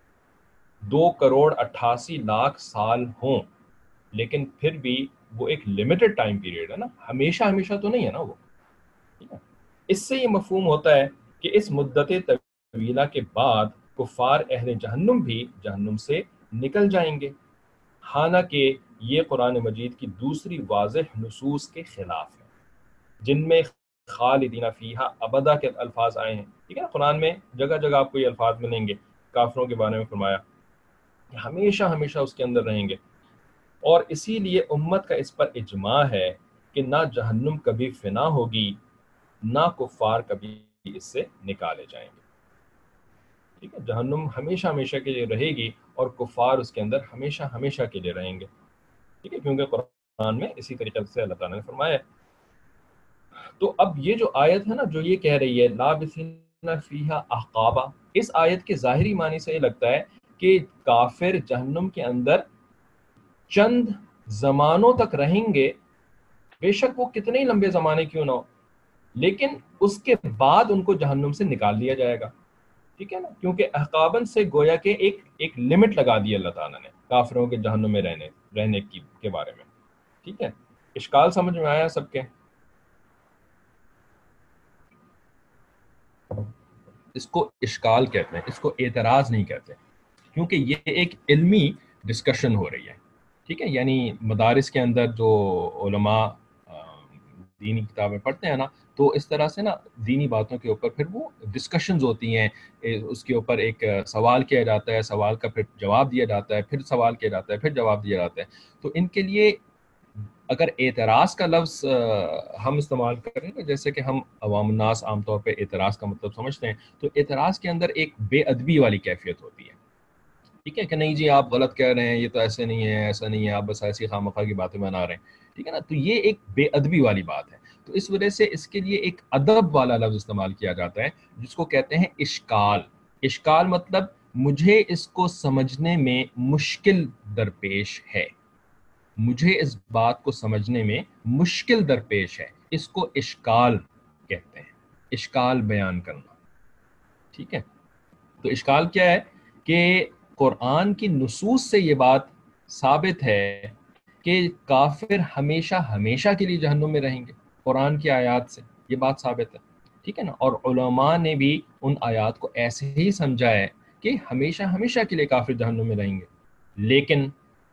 2,88,00,000 سال ہوں، لیکن پھر بھی وہ ایک لمیٹڈ ٹائم پیریڈ ہے نا، ہمیشہ ہمیشہ تو نہیں ہے نا وہ، ٹھیک ہے۔ اس سے یہ مفہوم ہوتا ہے کہ اس مدت طویلہ کے بعد کفار اہل جہنم بھی جہنم سے نکل جائیں گے، حالانکہ یہ قرآن مجید کی دوسری واضح نصوص کے خلاف ہے جن میں خالدین فیہا ابدا کے الفاظ آئے ہیں، ٹھیک ہے نا، قرآن میں جگہ جگہ آپ کو یہ الفاظ ملیں گے، کافروں کے بارے میں فرمایا کہ ہمیشہ ہمیشہ اس کے اندر رہیں گے، اور اسی لیے امت کا اس پر اجماع ہے کہ نہ جہنم کبھی فنا ہوگی، نہ کفار کبھی اس سے نکالے جائیں گے، ٹھیک ہے، جہنم ہمیشہ ہمیشہ کے لیے رہے گی اور کفار اس کے اندر ہمیشہ ہمیشہ کے لیے رہیں گے، ٹھیک ہے، کیونکہ قرآن میں اسی طریقے سے اللہ تعالیٰ نے فرمایا ہے۔ تو اب یہ جو آیت ہے نا جو یہ کہہ رہی ہے لابثین فیہا احقابا، اس آیت کے ظاہری معنی سے یہ لگتا ہے کہ کافر جہنم کے اندر چند زمانوں تک رہیں گے، بے شک وہ کتنے ہی لمبے زمانے کیوں نہ ہو، لیکن اس کے بعد ان کو جہنم سے نکال لیا جائے گا، ٹھیک ہے نا، کیونکہ احقاباً سے گویا کہ ایک لمٹ لگا دی اللہ تعالیٰ نے کافروں کے جہنم میں رہنے کے بارے میں، ٹھیک ہے۔ اشکال سمجھ میں آیا سب کے؟ اس کو اشکال کہتے ہیں، اس کو اعتراض نہیں کہتے، کیونکہ یہ ایک علمی ڈسکشن ہو رہی ہے، ٹھیک ہے؟ یعنی مدارس کے اندر جو علماء دینی کتابیں پڑھتے ہیں نا، تو اس طرح سے نا دینی باتوں کے اوپر پھر وہ ڈسکشنز ہوتی ہیں، اس کے اوپر ایک سوال کیا جاتا ہے، سوال کا پھر جواب دیا جاتا ہے، پھر سوال کیا جاتا ہے، پھر جواب دیا جاتا ہے. تو ان کے لیے اگر اعتراض کا لفظ ہم استعمال کریں نا، جیسے کہ ہم عوام الناس عام طور پہ اعتراض کا مطلب سمجھتے ہیں، تو اعتراض کے اندر ایک بے ادبی والی کیفیت ہوتی ہے، ٹھیک ہے؟ کہ نہیں جی آپ غلط کہہ رہے ہیں، یہ تو ایسے نہیں ہے، ایسا نہیں ہے، آپ بس ایسی خواہ مخواہ کی باتیں بنا رہے ہیں، ٹھیک ہے نا؟ تو یہ ایک بے ادبی والی بات ہے. تو اس وجہ سے اس کے لیے ایک ادب والا لفظ استعمال کیا جاتا ہے، جس کو کہتے ہیں اشکال. اشکال مطلب مجھے اس کو سمجھنے میں مشکل درپیش ہے، مجھے اس بات کو سمجھنے میں مشکل درپیش ہے، اس کو اشکال کہتے ہیں، اشکال بیان کرنا، ٹھیک ہے؟ تو اشکال کیا ہے کہ قرآن کی نصوص سے یہ بات ثابت ہے کہ کافر ہمیشہ ہمیشہ کے لیے جہنم میں رہیں گے، قرآن کی آیات سے یہ بات ثابت ہے، ٹھیک ہے نا؟ اور علماء نے بھی ان آیات کو ایسے ہی سمجھا ہے کہ ہمیشہ ہمیشہ کے لیے کافر جہنم میں رہیں گے. لیکن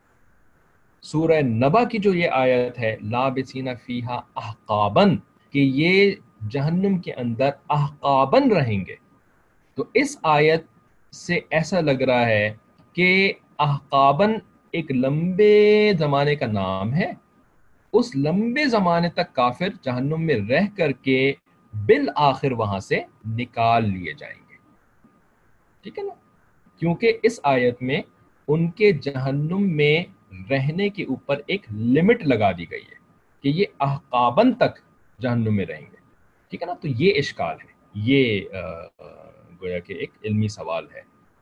سورہ نبا کی جو یہ آیت ہے لابسین فیہا احقابن، کہ یہ جہنم کے اندر احقابن رہیں گے، تو اس آیت سے ایسا لگ رہا ہے کہ احقابن ایک لمبے زمانے کا نام ہے، اس لمبے زمانے تک کافر جہنم میں رہ کر کے بالآخر وہاں سے نکال لیے جائیں گے، ٹھیک ہے نا؟ کیونکہ اس آیت میں ان کے جہنم میں رہنے کے اوپر ایک لمٹ لگا دی گئی ہے کہ یہ احقابن تک جہنم میں رہیں گے، ٹھیک ہے نا؟ تو یہ اشکال ہے، یہ گویا کہ ایک علمی سوال ہے.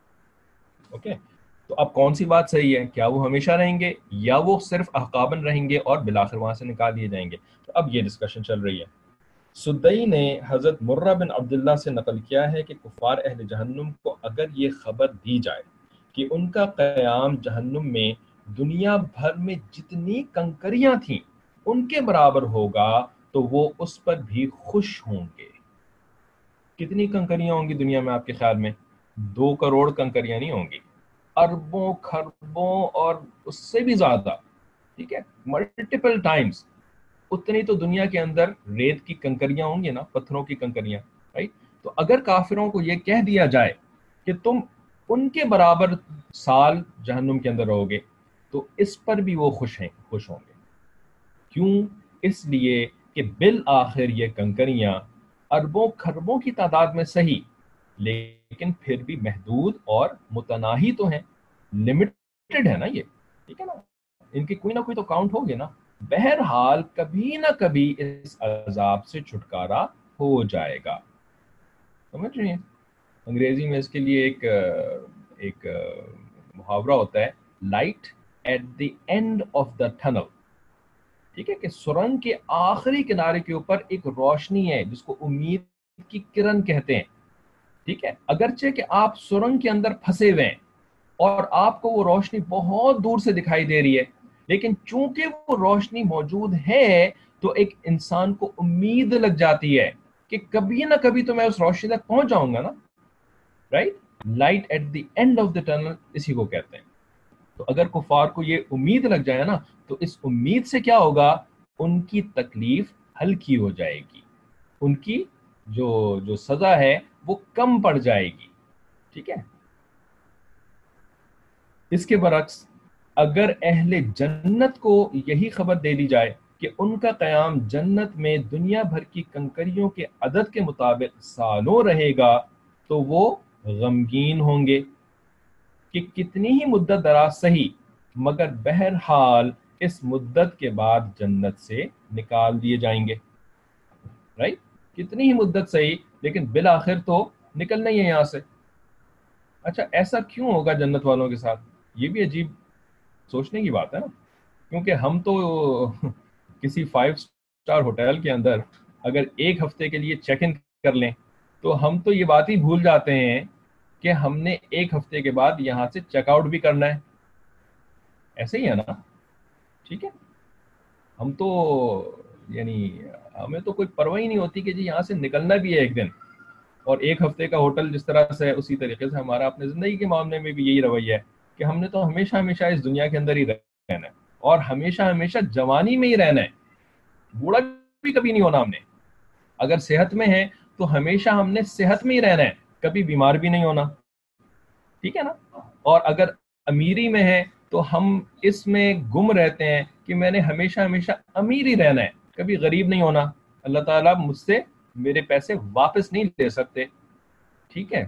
اوکے، تو اب کون سی بات صحیح ہے؟ کیا وہ ہمیشہ رہیں گے یا وہ صرف احقابن رہیں گے اور بالآخر وہاں سے نکال لیے جائیں گے؟ تو اب یہ ڈسکشن چل رہی ہے. سدئی نے حضرت مرہ بن عبداللہ سے نقل کیا ہے کہ کفار اہل جہنم کو اگر یہ خبر دی جائے کہ ان کا قیام جہنم میں دنیا بھر میں جتنی کنکریاں تھیں ان کے برابر ہوگا تو وہ اس پر بھی خوش ہوں گے. کتنی کنکریاں ہوں گی دنیا میں آپ کے خیال میں؟ 2 کروڑ کنکریاں نہیں ہوں گی، اربوں کھربوں اور اس سے بھی زیادہ، ٹھیک ہے؟ ملٹیپل ٹائمز اتنی تو دنیا کے اندر ریت کی کنکریاں ہوں گی نا، پتھروں کی کنکریاں، رائٹ؟ تو اگر کافروں کو یہ کہہ دیا جائے کہ تم ان کے برابر سال جہنم کے اندر رہو گے تو اس پر بھی وہ خوش ہوں گے. کیوں؟ اس لیے کہ بالآخر یہ کنکریاں اربوں کھربوں کی تعداد میں صحیح، لیکن پھر بھی محدود اور متناہی تو ہیں، لمیٹڈ ہے نا یہ، ٹھیک ہے نا؟ ان کی کوئی نہ کوئی تو کاؤنٹ ہوگی نا. بہرحال کبھی نہ کبھی اس عذاب سے چھٹکارا ہو جائے گا. سمجھ رہے ہیں؟ انگریزی میں اس کے لیے ایک محاورہ ہوتا ہے، light at the end of the tunnel, ٹھیک ہے؟ کہ سرنگ کے آخری کنارے کے اوپر ایک روشنی ہے جس کو امید کی کرن کہتے ہیں، ٹھیک ہے؟ اگرچہ کہ آپ سرنگ کے اندر پھنسے ہوئے ہیں اور آپ کو وہ روشنی بہت دور سے دکھائی دے رہی ہے، لیکن چونکہ وہ روشنی موجود ہے تو ایک انسان کو امید لگ جاتی ہے کہ کبھی نہ کبھی تو میں اس روشنی تک پہنچ جاؤں گا نا، right? Light at the end of the tunnel اسی کو کہتے ہیں. تو اگر کفار کو یہ امید لگ جائے نا تو اس امید سے کیا ہوگا؟ ان کی تکلیف ہلکی ہو جائے گی، ان کی جو سزا ہے وہ کم پڑ جائے گی، ٹھیک ہے؟ اس کے برعکس اگر اہل جنت کو یہی خبر دے دی جائے کہ ان کا قیام جنت میں دنیا بھر کی کنکریوں کے عدد کے مطابق سالوں رہے گا تو وہ غمگین ہوں گے کہ کتنی ہی مدت دراز صحیح، مگر بہرحال اس مدت کے بعد جنت سے نکال دیے جائیں گے، رائٹ؟ کتنی ہی مدت صحیح لیکن بالآخر تو نکلنا ہی ہے یہاں سے. اچھا ایسا کیوں ہوگا جنت والوں کے ساتھ؟ یہ بھی عجیب سوچنے کی بات ہے نا، کیونکہ ہم تو کسی 5 اسٹار ہوٹل کے اندر اگر 1 ہفتے کے لیے چیک ان کر لیں تو ہم تو یہ بات ہی بھول جاتے ہیں کہ ہم نے 1 ہفتے کے بعد یہاں سے چیک آؤٹ بھی کرنا ہے. ایسے ہی ہے نا؟ ٹھیک ہے، ہم تو یعنی ہمیں تو کوئی پرواہ ہی نہیں ہوتی کہ جی یہاں سے نکلنا بھی ہے ایک دن. اور ایک ہفتے کا ہوٹل جس طرح سے ہے اسی طریقے سے ہمارا اپنے زندگی کے معاملے میں بھی یہی رویہ ہے کہ ہم نے تو ہمیشہ ہمیشہ اس دنیا کے اندر ہی رہنا ہے اور ہمیشہ ہمیشہ جوانی میں ہی رہنا ہے، بوڑھا بھی کبھی نہیں ہونا ہم نے. اگر صحت میں ہے تو ہمیشہ ہم نے صحت میں ہی رہنا ہے، کبھی بیمار بھی نہیں ہونا، ٹھیک ہے نا. اور اگر امیری میں ہے تو ہم اس میں گم رہتے ہیں کہ میں نے ہمیشہ ہمیشہ امیر ہی رہنا ہے، کبھی غریب نہیں ہونا. اللہ تعالیٰ مجھ سے میرے پیسے واپس نہیں لے سکتے، ٹھیک ہے.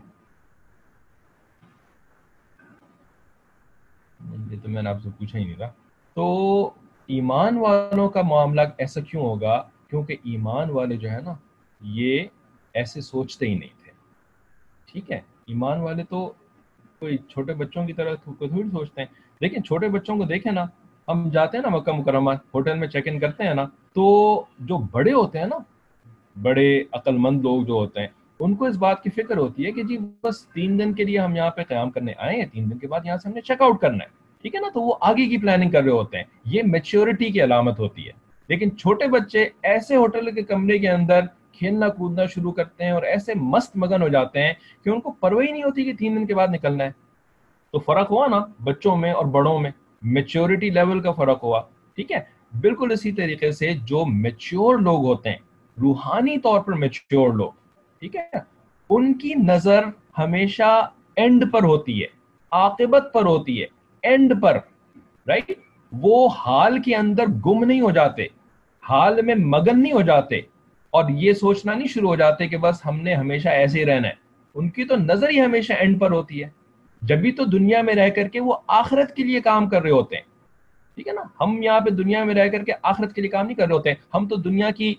یہ تو میں نے آپ سے پوچھا ہی نہیں تھا. تو ایمان والوں کا معاملہ ایسا کیوں ہوگا؟ کیونکہ ایمان والے جو ہے نا یہ ایسے سوچتے ہی نہیں تھے، ٹھیک ہے. ایمان والے تو کوئی چھوٹے بچوں کی طرح تھوڑی سوچتے ہیں. لیکن چھوٹے بچوں کو دیکھیں نا، ہم جاتے ہیں نا مکہ مکرمہ، ہوٹل میں چیک ان کرتے ہیں نا، تو جو بڑے ہوتے ہیں نا، بڑے عقل مند لوگ جو ہوتے ہیں، ان کو اس بات کی فکر ہوتی ہے کہ جی بس 3 دن کے لیے ہم یہاں پہ قیام کرنے آئے ہیں، 3 دن کے بعد یہاں سے ہم نے چیک آؤٹ کرنا ہے، ٹھیک ہے نا. تو وہ آگے کی پلاننگ کر رہے ہوتے ہیں، یہ میچورٹی کی علامت ہوتی ہے. لیکن چھوٹے بچے ایسے ہوٹل کے کمرے کے اندر کھیلنا کودنا شروع کرتے ہیں اور ایسے مست مگن ہو جاتے ہیں کہ ان کو پرواہ ہی نہیں ہوتی کہ 3 دن کے بعد نکلنا ہے. تو فرق ہوا نا بچوں میں اور بڑوں میں، میچورٹی لیول کا فرق ہوا، ٹھیک ہے. بالکل اسی طریقے سے جو میچور لوگ ہوتے ہیں، روحانی طور پر میچور لوگ، ٹھیک ہے، ان کی نظر ہمیشہ اینڈ پر ہوتی ہے، عاقبت پر ہوتی ہے، اینڈ پر، رائٹ. وہ حال کے اندر گم نہیں ہو جاتے، حال میں مگن نہیں ہو جاتے اور یہ سوچنا نہیں شروع ہو جاتے کہ بس ہم نے ہمیشہ ایسے ہی رہنا ہے. ان کی تو نظر ہی ہمیشہ اینڈ پر ہوتی ہے. جبھی تو دنیا میں رہ کر کے وہ آخرت کے لیے کام کر رہے ہوتے ہیں، ٹھیک ہے نا. ہم یہاں پہ دنیا میں رہ کر کے آخرت کے لیے کام نہیں کر رہے ہوتے ہیں، ہم تو دنیا کی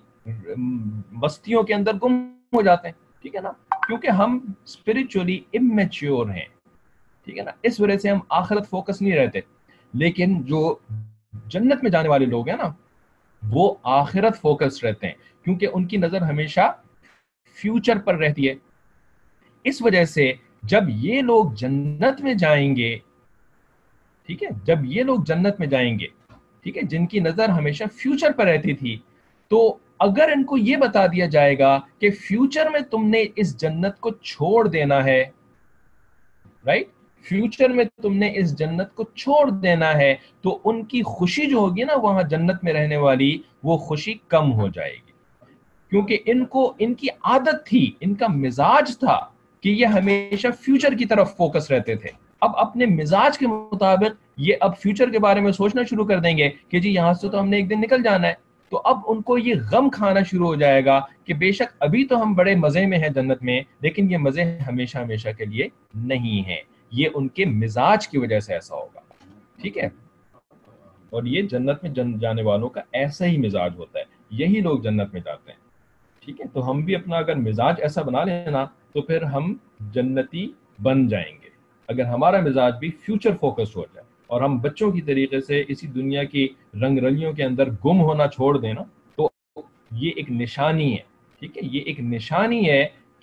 بستیوں کے اندر گم ہو جاتے ہیں، ٹھیک ہے نا. کیونکہ ہم اسپرچولی امیچور ہیں، ٹھیک ہے نا، اس وجہ سے ہم آخرت فوکس نہیں رہتے. لیکن جو جنت میں جانے والے لوگ ہیں نا، وہ آخرت فوکس رہتے ہیں کیونکہ ان کی نظر ہمیشہ فیوچر پر رہتی ہے. اس وجہ سے جب یہ لوگ جنت میں جائیں گے، ٹھیک ہے، جب یہ لوگ جنت میں جائیں گے، ٹھیک ہے، جن کی نظر ہمیشہ فیوچر پر رہتی تھی، تو اگر ان کو یہ بتا دیا جائے گا کہ فیوچر میں تم نے اس جنت کو چھوڑ دینا ہے، رائٹ، فیوچر میں تم نے اس جنت کو چھوڑ دینا ہے، تو ان کی خوشی جو ہوگی نا وہاں جنت میں رہنے والی، وہ خوشی کم ہو جائے گی. کیونکہ ان کی عادت تھی، ان کا مزاج تھا کہ یہ ہمیشہ فیوچر کی طرف فوکس رہتے تھے. اب اپنے مزاج کے مطابق یہ اب فیوچر کے بارے میں سوچنا شروع کر دیں گے کہ جی یہاں سے تو ہم نے ایک دن نکل جانا ہے. تو اب ان کو یہ غم کھانا شروع ہو جائے گا کہ بے شک ابھی تو ہم بڑے مزے میں ہیں جنت میں، لیکن یہ مزے ہمیشہ ہمیشہ کے لیے نہیں ہیں، یہ ان کے مزاج کی وجہ سے ایسا ہوگا، ٹھیک ہے. اور یہ جنت میں جانے والوں کا ایسا ہی مزاج ہوتا ہے، یہی لوگ جنت میں جاتے ہیں، ٹھیک ہے. تو ہم بھی اپنا اگر مزاج ایسا بنا لینا تو پھر ہم جنتی بن جائیں گے. اگر ہمارا مزاج بھی فیوچر فوکس ہو جائے اور ہم بچوں کی طریقے سے اسی دنیا کی رنگ رلیوں کے اندر گم ہونا چھوڑ دینا، تو یہ ایک نشانی ہے، ٹھیک ہے، یہ ایک نشانی ہے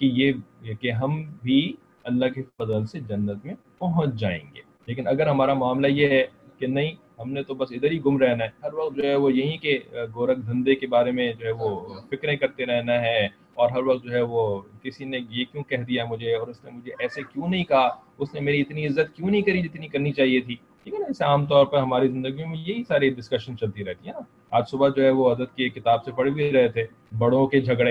کہ ہم بھی اللہ کے فضل سے جنت میں پہنچ جائیں گے. لیکن اگر ہمارا معاملہ یہ ہے کہ نہیں، ہم نے تو بس ادھر ہی گم رہنا ہے، ہر وقت جو ہے وہ یہیں کے گورکھ دھندے کے بارے میں جو ہے وہ فکریں کرتے رہنا ہے، اور ہر وقت جو ہے وہ کسی نے یہ کیوں کہہ دیا مجھے، اور اس نے مجھے ایسے کیوں نہیں کہا، اس نے میری اتنی عزت کیوں نہیں کری جتنی کرنی چاہیے تھی، ٹھیک ہے نا. ایسے عام طور پر ہماری زندگیوں میں یہی ساری ڈسکشن چلتی رہتی ہے نا. آج صبح جو ہے وہ عادت کی کتاب سے پڑھ بھی رہے تھے، بڑوں کے جھگڑے.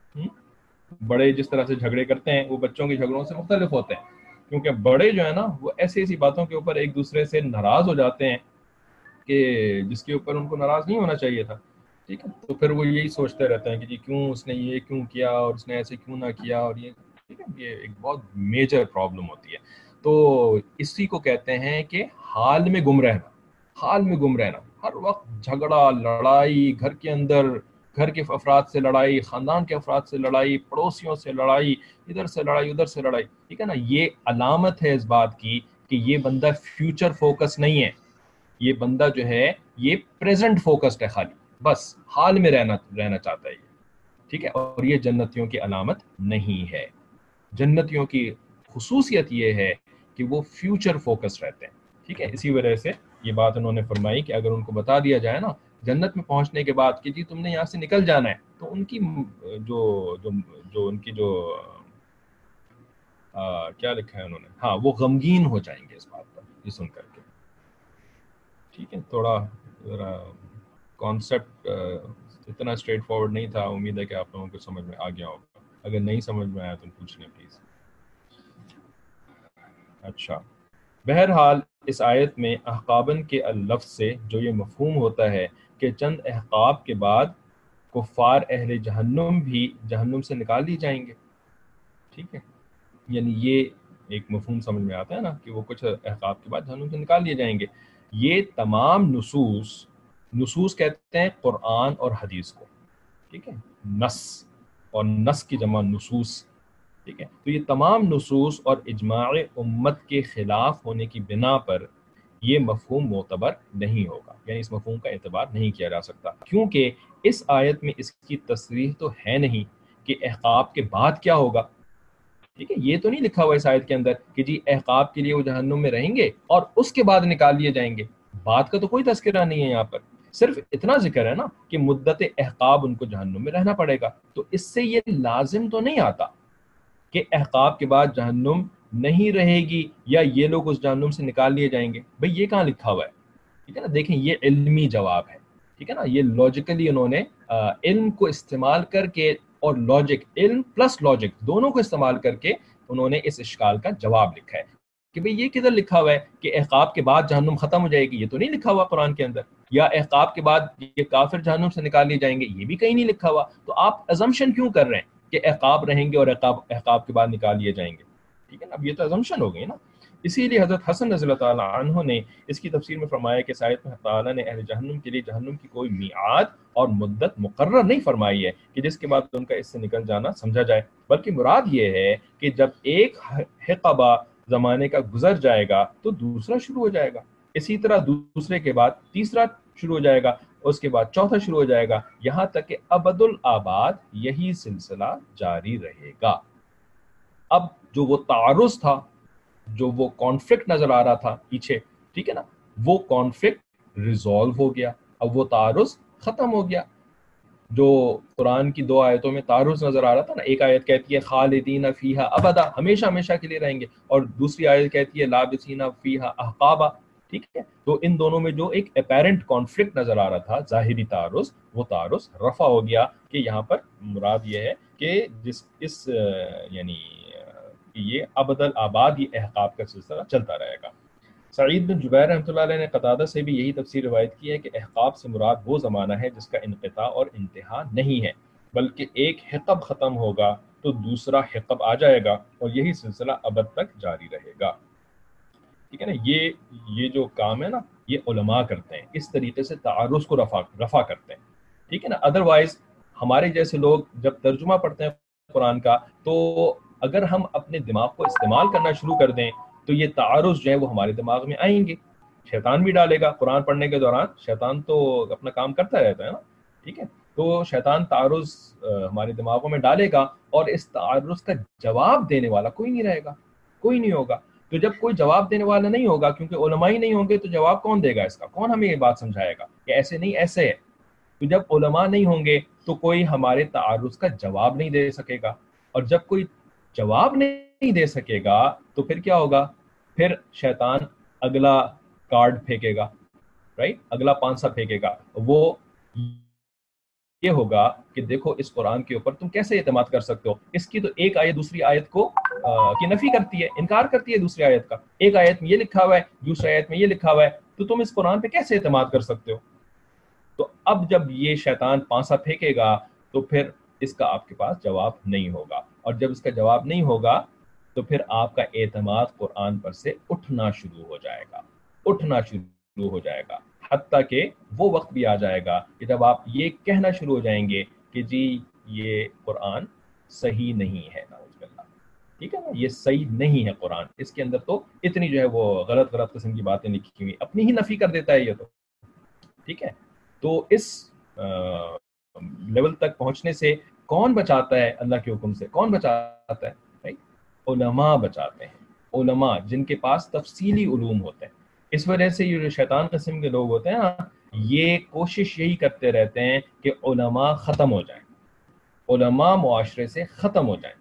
بڑے جس طرح سے جھگڑے کرتے ہیں وہ بچوں کے جھگڑوں سے مختلف ہوتے ہیں، کیونکہ بڑے جو ہے نا وہ ایسی ایسی باتوں کے اوپر ایک دوسرے سے ناراض ہو جاتے ہیں کہ جس کے اوپر ان کو ناراض نہیں ہونا چاہیے تھا، ٹھیک ہے. تو پھر وہ یہی سوچتے رہتے ہیں کہ جی کیوں اس نے یہ کیوں کیا اور اس نے ایسے کیوں نہ کیا، اور یہ ٹھیک ہے، یہ ایک بہت میجر پرابلم ہوتی ہے. تو اسی کو کہتے ہیں کہ حال میں گم رہنا، حال میں گم رہنا، ہر وقت جھگڑا لڑائی، گھر کے اندر گھر کے افراد سے لڑائی، خاندان کے افراد سے لڑائی، پڑوسیوں سے لڑائی، ادھر سے لڑائی ادھر سے لڑائی، ٹھیک ہے نا. یہ علامت ہے اس بات کی کہ یہ بندہ فیوچر فوکس نہیں ہے، یہ بندہ جو ہے یہ پریزنٹ فوکسڈ ہے، خالی بس حال میں رہنا چاہتا ہے یہ، ٹھیک ہے. اور یہ جنتیوں کی علامت نہیں ہے. جنتیوں کی خصوصیت یہ ہے کہ وہ فیوچر فوکس رہتے ہیں، ٹھیک ہے. اسی وجہ سے یہ بات انہوں نے فرمائی کہ اگر ان کو بتا دیا جائے نا جنت میں پہنچنے کے بعد کہ جی تم نے یہاں سے نکل جانا ہے، تو ان کی جو ان کی جو کیا لکھا ہے انہوں نے, ہاں وہ غمگین ہو جائیں گے اس بات پر یہ سن کر کے. ٹھیک ہے, تھوڑا ذرا کانسیپٹ اتنا اسٹریٹ فارورڈ نہیں تھا, امید ہے کہ آپ لوگوں کو سمجھ میں آ گیا ہوگا. اگر نہیں سمجھ میں آیا تو پوچھ لیں پلیز. اچھا, بہرحال اس آیت میں احقابن کے لفظ سے جو یہ مفہوم ہوتا ہے کہ چند احقاب کے بعد کفار اہل جہنم بھی جہنم سے نکال لی جائیں گے. ٹھیک ہے, یعنی یہ ایک مفہوم سمجھ میں آتا ہے نا کہ وہ کچھ احقاب کے بعد جہنم سے نکال لیے جائیں گے. یہ تمام نصوص کہتے ہیں قرآن اور حدیث کو. ٹھیک ہے, نص اور نص کی جمع نصوص. ٹھیک ہے, تو یہ تمام نصوص اور اجماع امت کے خلاف ہونے کی بنا پر یہ مفہوم معتبر نہیں ہوگا, یعنی اس مفہوم کا اعتبار نہیں کیا جا سکتا, کیونکہ اس آیت میں اس کی تصریح تو ہے نہیں کہ احقاب کے بعد کیا ہوگا. ٹھیک ہے, یہ تو نہیں لکھا ہوا اس آیت کے اندر کہ جی احقاب کے لیے وہ جہنم میں رہیں گے اور اس کے بعد نکال لیے جائیں گے. بات کا تو کوئی تذکرہ نہیں ہے یہاں پر, صرف اتنا ذکر ہے نا کہ مدت احقاب ان کو جہنم میں رہنا پڑے گا. تو اس سے یہ لازم تو نہیں آتا کہ احقاب کے بعد جہنم نہیں رہے گی یا یہ لوگ اس جہنم سے نکال لیے جائیں گے. بھئی یہ کہاں لکھا ہوا ہے؟ ٹھیک ہے نا, دیکھیں یہ علمی جواب ہے. ٹھیک ہے نا, یہ لاجیکلی انہوں نے علم کو استعمال کر کے اور لاجک, علم پلس لاجک دونوں کو استعمال کر کے انہوں نے اس اشکال کا جواب لکھا ہے کہ بھئی یہ کدھر لکھا ہوا ہے کہ احقاب کے بعد جہنم ختم ہو جائے گی. یہ تو نہیں لکھا ہوا قرآن کے اندر. یا احقاب کے بعد یہ کافر جہنم سے نکال لیے جائیں گے, یہ بھی کہیں نہیں لکھا ہوا. تو آپ ازمپشن کیوں کر رہے ہیں کہ احقاب رہیں گے اور احقاب کے بعد نکال لیے جائیں گے؟ ٹھیک ہے نا, اب یہ تو ازمپشن ہو گئی نا. اسی لیے حضرت حسن رضی اللہ تعالیٰ عنہ نے اس کی تفسیر میں فرمایا کہ آیت میں تعالیٰ نے اہل جہنم کے لیے جہنم کی کوئی میعاد اور مدت مقرر نہیں فرمائی ہے کہ جس کے بعد ان کا اس سے نکل جانا سمجھا جائے, بلکہ مراد یہ ہے کہ جب ایک حقبہ زمانے کا گزر جائے گا تو دوسرا شروع ہو جائے گا, اسی طرح دوسرے کے بعد تیسرا شروع ہو جائے گا, اس کے بعد چوتھا شروع ہو جائے گا, یہاں تک کہ ابد الآباد یہی سلسلہ جاری رہے گا. اب جو وہ تعارض تھا, جو وہ کانفلکٹ نظر آ رہا تھا پیچھے, ٹھیک ہے نا, وہ کانفلکٹ ریزالو ہو گیا, اب وہ تعارض ختم ہو گیا. جو قرآن کی دو آیتوں میں تعارض نظر آ رہا تھا نا, ایک آیت کہتی ہے خالدین فیہا ابدا, ہمیشہ ہمیشہ کے لیے رہیں گے, اور دوسری آیت کہتی ہے لابسین فیہا احقابا. ٹھیک ہے, تو ان دونوں میں جو ایک اپیرنٹ کانفلکٹ نظر آ رہا تھا, ظاہری تعارض, وہ تعارض رفع ہو گیا کہ یہاں پر مراد یہ ہے کہ اس یعنی یہ ابد الآباد یہ احقاب کا سلسلہ چلتا رہے گا. سعید بن جبیر رحمۃ اللہ علیہ نے قتادہ سے بھی یہی تفسیر روایت کی ہے کہ احقاب سے مراد وہ زمانہ ہے جس کا انقطاع اور انتہا نہیں ہے, بلکہ ایک حقب ختم ہوگا تو دوسرا حقب آ جائے گا اور یہی سلسلہ ابد تک جاری رہے گا. ٹھیک ہے نا, یہ جو کام ہے نا یہ علماء کرتے ہیں, اس طریقے سے تعارض کو رفع کرتے ہیں. ٹھیک ہے نا, ادروائز ہمارے جیسے لوگ جب ترجمہ پڑھتے ہیں قرآن کا, تو اگر ہم اپنے دماغ کو استعمال کرنا شروع کر دیں تو یہ تعارض جو ہے وہ ہمارے دماغ میں آئیں گے. شیطان بھی ڈالے گا قرآن پڑھنے کے دوران, شیطان تو اپنا کام کرتا رہتا ہے نا. ٹھیک ہے, تو شیطان تعارض ہمارے دماغوں میں ڈالے گا, اور اس تعارض کا جواب دینے والا کوئی نہیں رہے گا, کوئی نہیں ہوگا. تو جب کوئی جواب دینے والا نہیں ہوگا, کیونکہ علماء ہی نہیں ہوں گے, تو جواب کون دے گا اس کا؟ کون ہمیں یہ بات سمجھائے گا کہ ایسے نہیں ایسے ہے؟ تو جب علماء نہیں ہوں گے تو کوئی ہمارے تعارض کا جواب نہیں دے سکے گا, اور جب کوئی جواب نہیں دے سکے گا تو پھر کیا ہوگا؟ پھر شیطان اگلا کارڈ پھینکے گا, رائٹ, اگلا پانسا پھینکے گا. وہ یہ ہوگا کہ دیکھو اس قرآن کے اوپر تم کیسے اعتماد کر سکتے ہو, اس کی تو ایک آیت دوسری آیت کو کی نفی کرتی ہے, انکار کرتی ہے دوسری آیت کا. ایک آیت میں یہ لکھا ہوا ہے, دوسری آیت میں یہ لکھا ہوا ہے, تو تم اس قرآن پہ کیسے اعتماد کر سکتے ہو؟ تو اب جب یہ شیطان پانسا پھینکے گا تو پھر اس کا آپ کے پاس جواب نہیں ہوگا, اور جب اس کا جواب نہیں ہوگا تو پھر آپ کا اعتماد قرآن پر سے اٹھنا شروع ہو جائے گا, اٹھنا شروع ہو جائے گا, حتیٰ کہ وہ وقت بھی آ جائے گا کہ جب آپ یہ کہنا شروع ہو جائیں گے کہ جی یہ قرآن صحیح نہیں ہے, نعوذ باللہ. ٹھیک ہے نا, یہ صحیح نہیں ہے قرآن, اس کے اندر تو اتنی جو ہے وہ غلط قسم کی باتیں لکھی ہوئی, اپنی ہی نفی کر دیتا ہے یہ تو. ٹھیک ہے, تو اس لیول تک پہنچنے سے کون بچاتا ہے؟ اللہ کے حکم سے کون بچاتا ہے؟ علماء بچاتے ہیں, علماء جن کے پاس تفصیلی علوم ہوتے ہیں. اس وجہ سے یہ جو شیطان قسم کے لوگ ہوتے ہیں نا, یہ کوشش یہی کرتے رہتے ہیں کہ علماء ختم ہو جائیں, علماء معاشرے سے ختم ہو جائیں.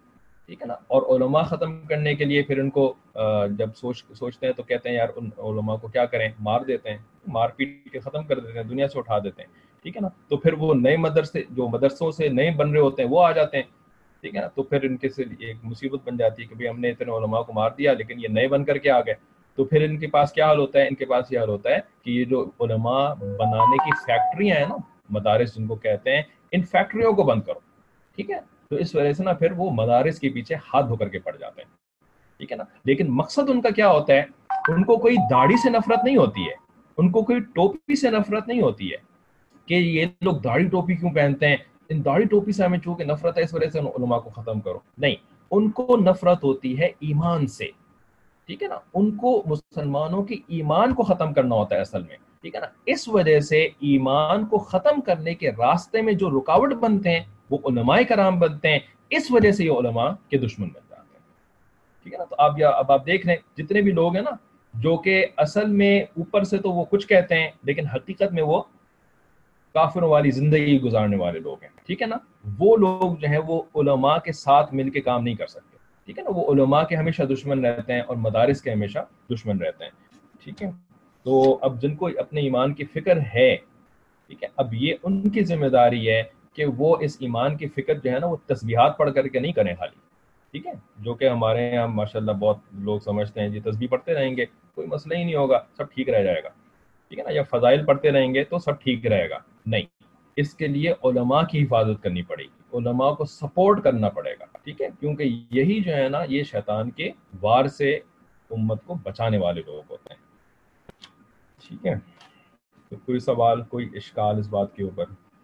ٹھیک ہے نا. اور علماء ختم کرنے کے لیے پھر ان کو جب سوچتے ہیں تو کہتے ہیں یار ان علماء کو کیا کریں, مار دیتے ہیں, مار پیٹ کے ختم کر دیتے ہیں, دنیا سے اٹھا دیتے ہیں. ٹھیک ہے نا. تو پھر وہ نئے مدرسے جو مدرسوں سے نئے بن رہے ہوتے ہیں وہ آ جاتے ہیں. ٹھیک ہے نا. تو پھر ان کے سے ایک مصیبت بن جاتی ہے کہ بھئی ہم نے اتنے علماء کو مار دیا لیکن یہ نئے بن کر کے آ گئے. تو پھر ان کے پاس کیا حل ہوتا ہے, ان کے پاس یہ حل ہوتا ہے کہ یہ جو علماء بنانے کی فیکٹریاں ہیں نا, مدارس جن کو کہتے ہیں, ان فیکٹریوں کو بند کرو. ٹھیک ہے. تو اس وجہ سے نا پھر وہ مدارس کے پیچھے ہاتھ دھو کر کے پڑ جاتے ہیں. ٹھیک ہے نا. لیکن مقصد ان کا کیا ہوتا ہے, ان کو کوئی داڑھی سے نفرت نہیں ہوتی ہے, ان کو کوئی ٹوپی سے نفرت نہیں ہوتی ہے کہ یہ لوگ داڑھی ٹوپی کیوں پہنتے ہیں, ان داڑھی ٹوپی سے ہمیں چونکہ نفرت ہے اس وجہ سے علماء کو ختم کرو. نہیں, ان کو نفرت ہوتی ہے ایمان سے. ٹھیک ہے نا. ان کو مسلمانوں کے ایمان کو ختم کرنا ہوتا ہے اصل میں. ٹھیک ہے نا. اس وجہ سے ایمان کو ختم کرنے کے راستے میں جو رکاوٹ بنتے ہیں وہ علماء کرام بنتے ہیں. اس وجہ سے یہ علماء کے دشمن بن جاتے ہیں. ٹھیک ہے نا. تو اب آپ دیکھ رہے ہیں جتنے بھی لوگ ہیں نا جو کہ اصل میں اوپر سے تو وہ کچھ کہتے ہیں لیکن حقیقت میں وہ کافروں والی زندگی گزارنے والے لوگ ہیں. ٹھیک ہے نا. وہ لوگ جو ہیں وہ علماء کے ساتھ مل کے کام نہیں کر سکتے. ٹھیک ہے نا. وہ علماء کے ہمیشہ دشمن رہتے ہیں اور مدارس کے ہمیشہ دشمن رہتے ہیں. ٹھیک ہے. تو اب جن کو اپنے ایمان کی فکر ہے, ٹھیک ہے, اب یہ ان کی ذمہ داری ہے کہ وہ اس ایمان کی فکر جو ہے نا وہ تسبیحات پڑھ کر کے نہیں کریں خالی. ٹھیک ہے. جو کہ ہمارے یہاں ماشاءاللہ بہت لوگ سمجھتے ہیں جی تسبیح پڑھتے رہیں گے کوئی مسئلہ ہی نہیں ہوگا, سب ٹھیک رہ جائے گا. ٹھیک ہے نا. یا فضائل پڑھتے رہیں گے تو سب ٹھیک رہے گا. نہیں, اس کے لیے علماء کی حفاظت کرنی پڑے گی, علماء کو سپورٹ کرنا پڑے گا. ٹھیک ہے. کیونکہ یہی جو ہے نا یہ شیطان کے وار سے امت کو بچانے والے لوگ ہوتے ہیں. ٹھیک ہے. تو کوئی سوال, کوئی اشکال اس بات کے اوپر؟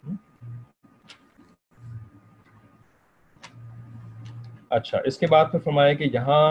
اچھا, اس کے بعد پھر فرمایا کہ یہاں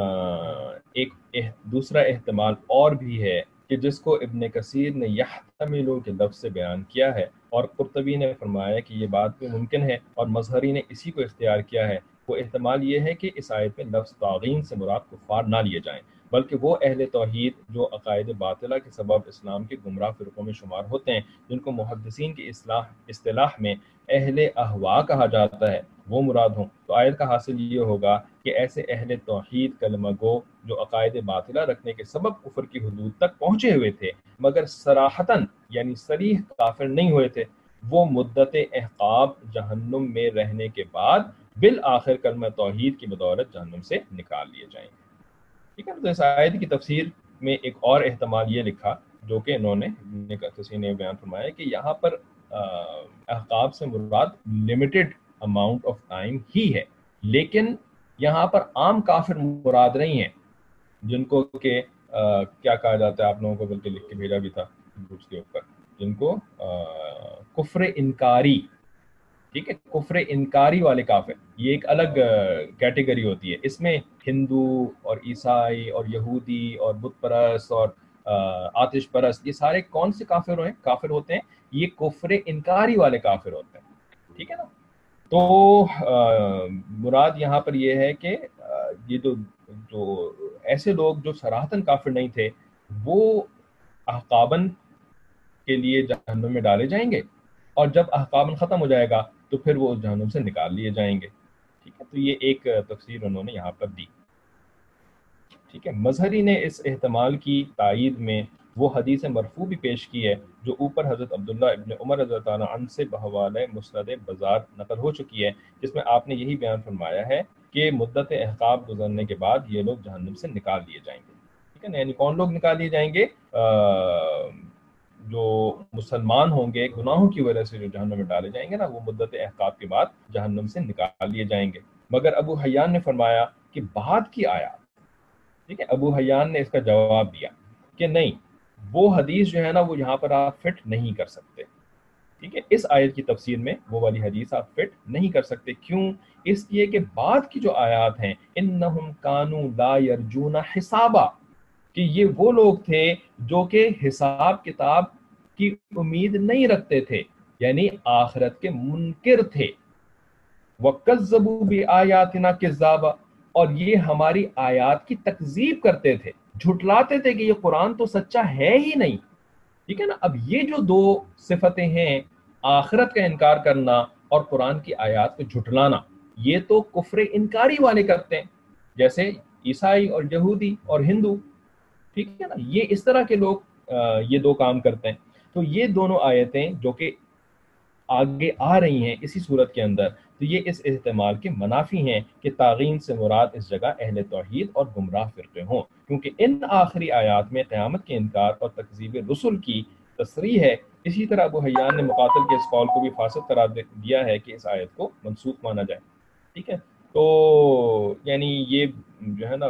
ایک دوسرا احتمال اور بھی ہے کہ جس کو ابن کثیر نے یحتملو کے لفظ سے بیان کیا ہے اور قرطبی نے فرمایا کہ یہ بات بھی ممکن ہے اور مظہری نے اسی کو اختیار کیا ہے. وہ احتمال یہ ہے کہ اس آیت میں لفظ طاغین سے مراد کفار نہ لیے جائیں بلکہ وہ اہل توحید جو عقائد باطلہ کے سبب اسلام کے گمراہ فرقوں میں شمار ہوتے ہیں جن کو محدثین کی اصطلاح میں اہل احوا کہا جاتا ہے وہ مراد ہوں. تو آیت کا حاصل یہ ہوگا کہ ایسے اہل توحید کلمہ گو جو عقائد باطلہ رکھنے کے سبب کفر کی حدود تک پہنچے ہوئے تھے مگر صراحتاً یعنی صریح کافر نہیں ہوئے تھے, وہ مدت احقاب جہنم میں رہنے کے بعد بالآخر کلمہ توحید کی بدولت جہنم سے نکال لیے جائیں گے. ٹھیک ہے. تو اس آیت کی تفسیر میں ایک اور احتمال یہ لکھا جو کہ انہوں نے کسی نے بیان فرمایا کہ یہاں پر احقاب سے مراد لمیٹڈ اماؤنٹ آف ٹائم ہی ہے, لیکن یہاں پر عام کافر مراد نہیں ہیں جن کو کہ کیا کہا جاتا ہے, آپ لوگوں کو بلکہ لکھ کے بھیجا بھی تھا گروپس کے اوپر, جن کو کفر انکاری. ٹھیک ہے. کفر انکاری والے کافر یہ ایک الگ کیٹیگری ہوتی ہے. اس میں ہندو اور عیسائی اور یہودی اور بت پرست اور آتش پرست یہ سارے کون سے کافر ہوتے ہیں, یہ کفر انکاری والے کافر ہوتے ہیں. ٹھیک ہے نا. تو مراد یہاں پر یہ ہے کہ یہ جو ایسے لوگ جو صراحتاً کافر نہیں تھے وہ احقاباً کے لیے جہنم میں ڈالے جائیں گے اور جب احقاباً ختم ہو جائے گا تو پھر وہ جہنم سے نکال لیے جائیں گے. ٹھیک ہے. تو یہ ایک تفسیر انہوں نے یہاں پر دی. ٹھیک ہے. مظہری نے اس احتمال کی تائید میں وہ حدیث مرفوع بھی پیش کی ہے جو اوپر حضرت عبداللہ ابن عمر رضی اللہ عنہ سے بحوالہ مسند بزار نقل ہو چکی ہے جس میں آپ نے یہی بیان فرمایا ہے کہ مدت احقاب گزرنے کے بعد یہ لوگ جہنم سے نکال لیے جائیں گے. ٹھیک ہے نا. یعنی کون لوگ نکال لیے جائیں گے؟ جو مسلمان ہوں گے گناہوں کی وجہ سے جو جہنم میں ڈالے جائیں گے نا وہ مدت احقاب کے بعد جہنم سے نکال لیے جائیں گے. مگر ابو حیان نے فرمایا کہ بعد کی آیات, ٹھیک ہے, ابو حیان نے اس کا جواب دیا کہ نہیں, وہ حدیث جو ہے نا وہ یہاں پر آپ فٹ نہیں کر سکتے. ٹھیک ہے. اس آیت کی تفسیر میں وہ والی حدیث آپ فٹ نہیں کر سکتے. کیوں؟ اس لیے کہ بعد کی جو آیات ہیں انہم کانوا لا یرجون حسابا, کہ یہ وہ لوگ تھے جو کہ حساب کتاب کی امید نہیں رکھتے تھے, یعنی آخرت کے منکر تھے. وَكَذَّبُوا بِآيَاتِنَا كِذَّابًا, اور یہ ہماری آیات کی تکذیب کرتے تھے, جھٹلاتے تھے کہ یہ قرآن تو سچا ہے ہی نہیں. ٹھیک ہے نا. اب یہ جو دو صفتیں ہیں, آخرت کا انکار کرنا اور قرآن کی آیات کو جھٹلانا, یہ تو کفر انکاری والے کرتے ہیں، جیسے عیسائی اور یہودی اور ہندو، ٹھیک ہے نا، یہ اس طرح کے لوگ یہ دو کام کرتے ہیں۔ تو یہ دونوں آیتیں جو کہ آگے آ رہی ہیں اسی صورت کے اندر، تو یہ اس احتمال کے منافی ہیں کہ تاغین سے مراد اس جگہ اہل توحید اور گمراہ فرقے ہوں، کیونکہ ان آخری آیات میں قیامت کے انکار اور تکذیب رسل کی تصریح ہے۔ اسی طرح ابو حیان نے مقاتل کے اس قول کو بھی فاسد قرار دیا ہے کہ اس آیت کو منسوخ مانا جائے، ٹھیک ہے۔ تو یعنی یہ جو ہے نا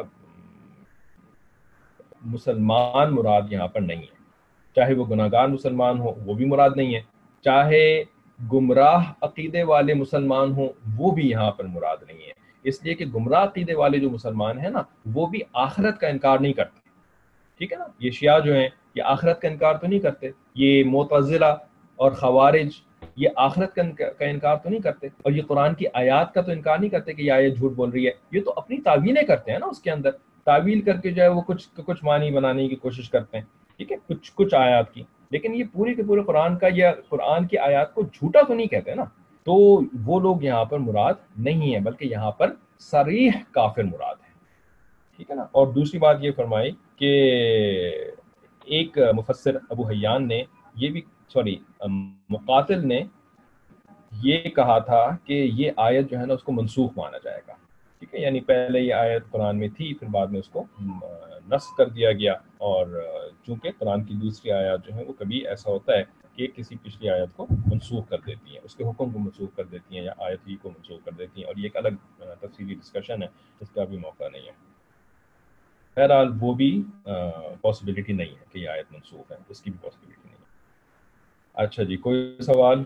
مسلمان مراد یہاں پر نہیں ہے، چاہے وہ گناہ گار مسلمان ہو وہ بھی مراد نہیں ہے، چاہے گمراہ عقیدے والے مسلمان ہوں وہ بھی یہاں پر مراد نہیں ہے، اس لیے کہ گمراہ عقیدے والے جو مسلمان ہیں نا وہ بھی آخرت کا انکار نہیں کرتے، ٹھیک ہے نا۔ یہ شیعہ جو ہیں یہ آخرت کا انکار تو نہیں کرتے، یہ معتزلہ اور خوارج یہ آخرت کا انکار تو نہیں کرتے، اور یہ قرآن کی آیات کا تو انکار نہیں کرتے کہ یہ آیت جھوٹ بول رہی ہے، یہ تو اپنی تعویلیں کرتے ہیں نا، اس کے اندر تعویل کر کے جو ہے وہ کچھ معنی بنانے کی کوشش کرتے ہیں، ٹھیک ہے، کچھ آیات کی، لیکن یہ پوری کے پورے قرآن کا یا قرآن کی آیات کو جھوٹا تو نہیں کہتے نا، تو وہ لوگ یہاں پر مراد نہیں ہیں، بلکہ یہاں پر صریح کافر مراد ہے، ٹھیک ہے نا۔ اور دوسری بات یہ فرمائی کہ ایک مفسر ابو حیان نے یہ بھی مقاتل نے یہ کہا تھا کہ یہ آیت جو ہے نا اس کو منسوخ مانا جائے گا، ٹھیک ہے، یعنی پہلے یہ آیت قرآن میں تھی پھر بعد میں اس کو نسخ کر دیا گیا، اور چونکہ قرآن کی دوسری آیات جو ہیں وہ کبھی ایسا ہوتا ہے کہ کسی پچھلی آیت کو منسوخ کر دیتی ہیں، اس کے حکم کو منسوخ کر دیتی ہیں یا آیت ہی کو منسوخ کر دیتی ہیں، اور یہ ایک الگ تفصیلی ڈسکشن ہے، اس کا بھی موقع نہیں ہے۔ بہرحال وہ بھی پاسبلٹی نہیں ہے کہ یہ آیت منسوخ ہے، اس کی بھی پاسبلٹی نہیں ہے۔ اچھا جی، کوئی سوال؟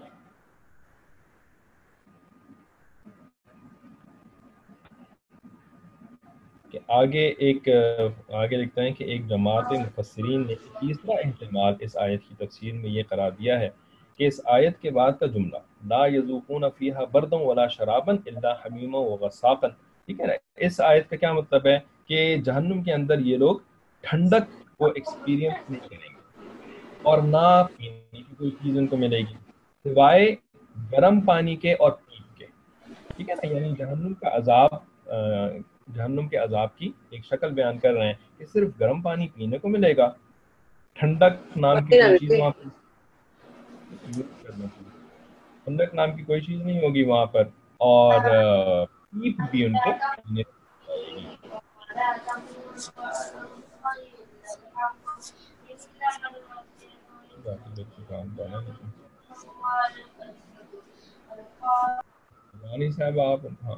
کہ آگے لکھتے ہیں کہ ایک جماعت مفسرین نے تیسرا احتمال اس آیت کی تفسیر میں یہ قرار دیا ہے کہ اس آیت کے بعد کا جملہ لا یذوقون فیہا بردا ولا شرابا الا حمیما وغساقا، ٹھیک ہے نا، اس آیت کا کیا مطلب ہے کہ جہنم کے اندر یہ لوگ ٹھنڈک کو ایکسپیرینس نہیں کریں گے اور نہ پینے کی کوئی چیز ان کو ملے گی سوائے گرم پانی کے اور پیپ کے، ٹھیک ہے نا، یعنی جہنم کے عذاب کی ایک شکل بیان کر رہے ہیں کہ صرف گرم پانی پینے کو ملے گا، ٹھنڈک نام کی کوئی چیز وہاں پر ٹھنڈک نام کی کوئی چیز نہیں ہوگی وہاں پر، اور پیپ بھی ان کو پینے کو ملے گی۔ رانی صاحب آپ، ہاں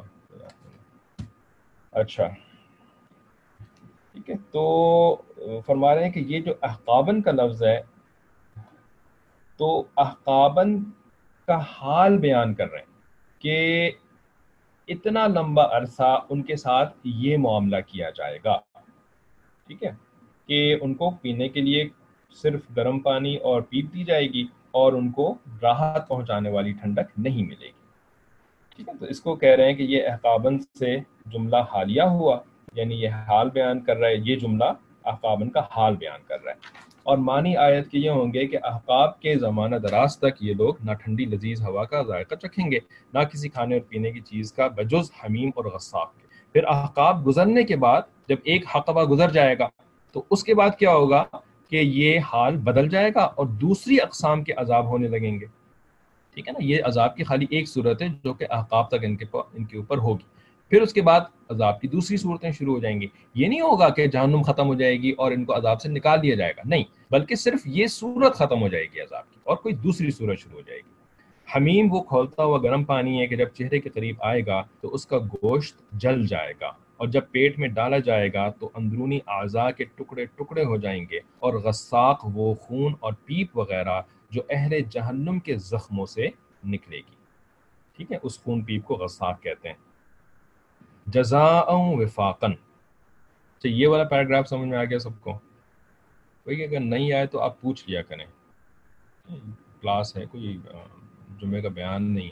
اچھا ٹھیک ہے، تو فرما رہے ہیں کہ یہ جو احقابن کا لفظ ہے تو احقابن کا حال بیان کر رہے ہیں کہ اتنا لمبا عرصہ ان کے ساتھ یہ معاملہ کیا جائے گا، ٹھیک ہے، کہ ان کو پینے کے لیے صرف گرم پانی اور پیپ دی جائے گی اور ان کو راحت پہنچانے والی ٹھنڈک نہیں ملے گی، ٹھیک ہے۔ تو اس کو کہہ رہے ہیں کہ یہ احقابن سے جملہ حالیہ ہوا، یعنی یہ حال بیان کر رہا ہے، یہ جملہ احقابن کا حال بیان کر رہا ہے، اور معنی آیت کے یہ ہوں گے کہ احقاب کے زمانہ دراز تک یہ لوگ نہ ٹھنڈی لذیذ ہوا کا ذائقہ چکھیں گے نہ کسی کھانے اور پینے کی چیز کا بجز حمیم اور غساق کے۔ پھر احقاب گزرنے کے بعد جب ایک حقبہ گزر جائے گا تو اس کے بعد کیا ہوگا کہ یہ حال بدل جائے گا اور دوسری اقسام کے عذاب ہونے لگیں گے، ٹھیک ہے نا۔ یہ عذاب کی خالی ایک صورت ہے جو کہ احقاب تک ان کے اوپر ہوگی، پھر اس کے بعد عذاب کی دوسری صورتیں شروع ہو جائیں گی۔ یہ نہیں ہوگا کہ جہنم ختم ہو جائے گی اور ان کو عذاب سے نکال دیا جائے گا، نہیں، بلکہ صرف یہ صورت ختم ہو جائے گی عذاب کی اور کوئی دوسری صورت شروع ہو جائے گی۔ حمیم وہ کھولتا ہوا گرم پانی ہے کہ جب چہرے کے قریب آئے گا تو اس کا گوشت جل جائے گا، اور جب پیٹ میں ڈالا جائے گا تو اندرونی اعضاء کے ٹکڑے ٹکڑے ہو جائیں گے، اور غساق وہ خون اور پیپ وغیرہ جو اہل جہنم کے زخموں سے نکلے گی، ٹھیک ہے، اس خون پیپ کو غساق کہتے ہیں۔ جزاء وفاقن، تو یہ والا پیراگراف سمجھ میں آ گیا سب کو؟ کوئی اگر نہیں آئے تو آپ پوچھ لیا کریں، کلاس ہے، کوئی جمعے کا بیان نہیں۔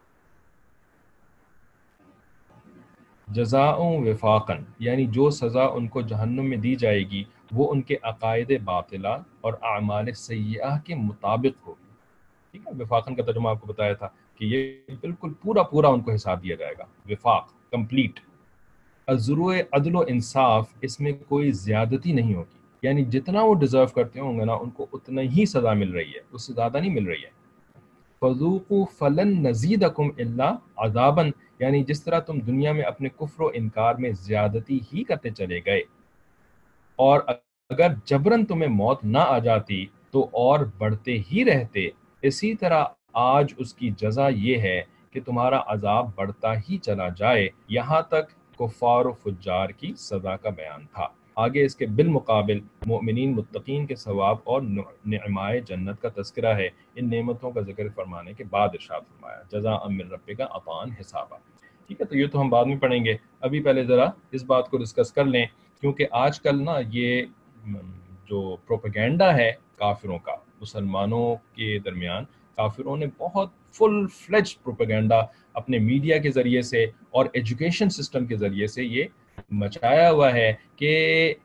جزاء وفاقن یعنی جو سزا ان کو جہنم میں دی جائے گی وہ ان کے عقائد باطلہ اور اعمال سیئہ کے مطابق ہوگی، ٹھیک ہے۔ وفاقن کا ترجمہ آپ کو بتایا تھا، کہ یہ بالکل پورا پورا ان کو حساب دیا جائے گا، وفاق کمپلیٹ. ازرو عدل و انصاف، اس میں کوئی زیادتی نہیں ہوگی، یعنی جتنا وہ ڈیزرو کرتے ہوں گے نا ان کو اتنا ہی سزا مل رہی ہے، اس سے زیادہ نہیں مل رہی ہے. فذوقوا فلن نزیدکم الا عذابا، یعنی جس طرح تم دنیا میں اپنے کفر و انکار میں زیادتی ہی کرتے چلے گئے، اور اگر جبرن تمہیں موت نہ آ جاتی تو اور بڑھتے ہی رہتے، اسی طرح آج اس کی جزا یہ ہے کہ تمہارا عذاب بڑھتا ہی چلا جائے. یہاں تک کفار و فجار کی سزا کا بیان تھا. آگے اس کے بالمقابل مومنین متقین کے ثواب اور نعمائے جنت کا تذکرہ ہے. ان نعمتوں کا ذکر فرمانے کے بعد ارشاد فرمایا جزاء من ربک عطاء حسابا. ٹھیک ہے، تو یہ تو ہم بعد میں پڑھیں گے، ابھی پہلے ذرا اس بات کو ڈسکس کر لیں، کیونکہ آج کل نا یہ جو پروپیگنڈا ہے کافروں کا مسلمانوں کے درمیان، کافروں نے بہت فل فلیج پروپیگنڈا اپنے میڈیا کے ذریعے سے اور ایجوکیشن سسٹم کے ذریعے سے یہ مچایا ہوا ہے کہ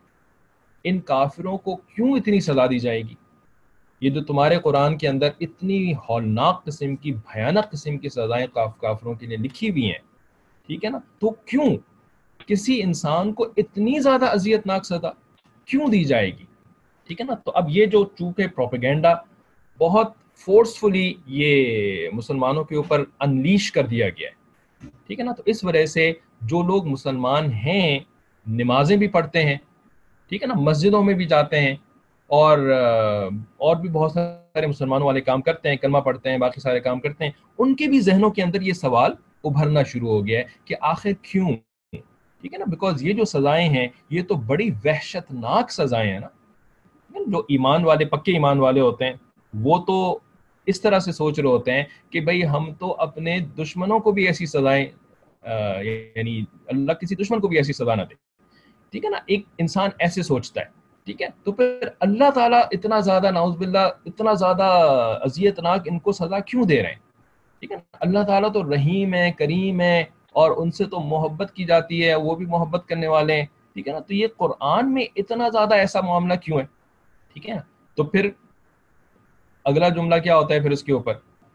ان کافروں کو کیوں اتنی سزا دی جائے گی. یہ جو تمہارے قرآن کے اندر اتنی ہولناک قسم کی بھیانک قسم کی سزائیں کافروں کے لیے لکھی ہوئی ہیں، ٹھیک ہے نا، تو کیوں کسی انسان کو اتنی زیادہ اذیت ناک سزا کیوں دی جائے گی؟ ٹھیک ہے نا. تو اب یہ جو چونکہ پروپیگنڈا بہت فورسفلی یہ مسلمانوں کے اوپر انلیش کر دیا گیا ہے، ٹھیک ہے نا، تو اس وجہ سے جو لوگ مسلمان ہیں نمازیں بھی پڑھتے ہیں، ٹھیک ہے نا، مسجدوں میں بھی جاتے ہیں، اور بھی بہت سارے مسلمانوں والے کام کرتے ہیں، کلمہ پڑھتے ہیں، باقی سارے کام کرتے ہیں، ان کے بھی ذہنوں کے اندر یہ سوال ابھرنا شروع ہو گیا ہے کہ آخر کیوں؟ ٹھیک ہے نا، بیکاز یہ جو سزائیں ہیں یہ تو بڑی وحشت ناک سزائیں ہیں نا. جو ایمان والے پکے ایمان والے ہوتے ہیں وہ تو اس طرح سے سوچ رہے ہوتے ہیں کہ بھئی ہم تو اپنے دشمنوں کو بھی ایسی سزائیں یعنی اللہ کسی دشمن کو بھی ایسی سزا نہ دے. ٹھیک ہے نا، ایک انسان ایسے سوچتا ہے. ٹھیک ہے، تو پھر اللہ تعالیٰ اتنا زیادہ نعوذ باللہ اتنا زیادہ اذیت ناک ان کو سزا کیوں دے رہے ہیں؟ ٹھیک ہے نا، اللہ تعالیٰ تو رحیم ہے، کریم ہے، اور ان سے تو محبت کی جاتی ہے، وہ بھی محبت کرنے والے ہیں. ٹھیک ہے نا، تو یہ قرآن میں اتنا زیادہ ایسا معاملہ کیوں ہے؟ ٹھیک ہے نا، تو پھر اگلا جملہ کیا ہوتا ہے پھر اس کے اوپر؟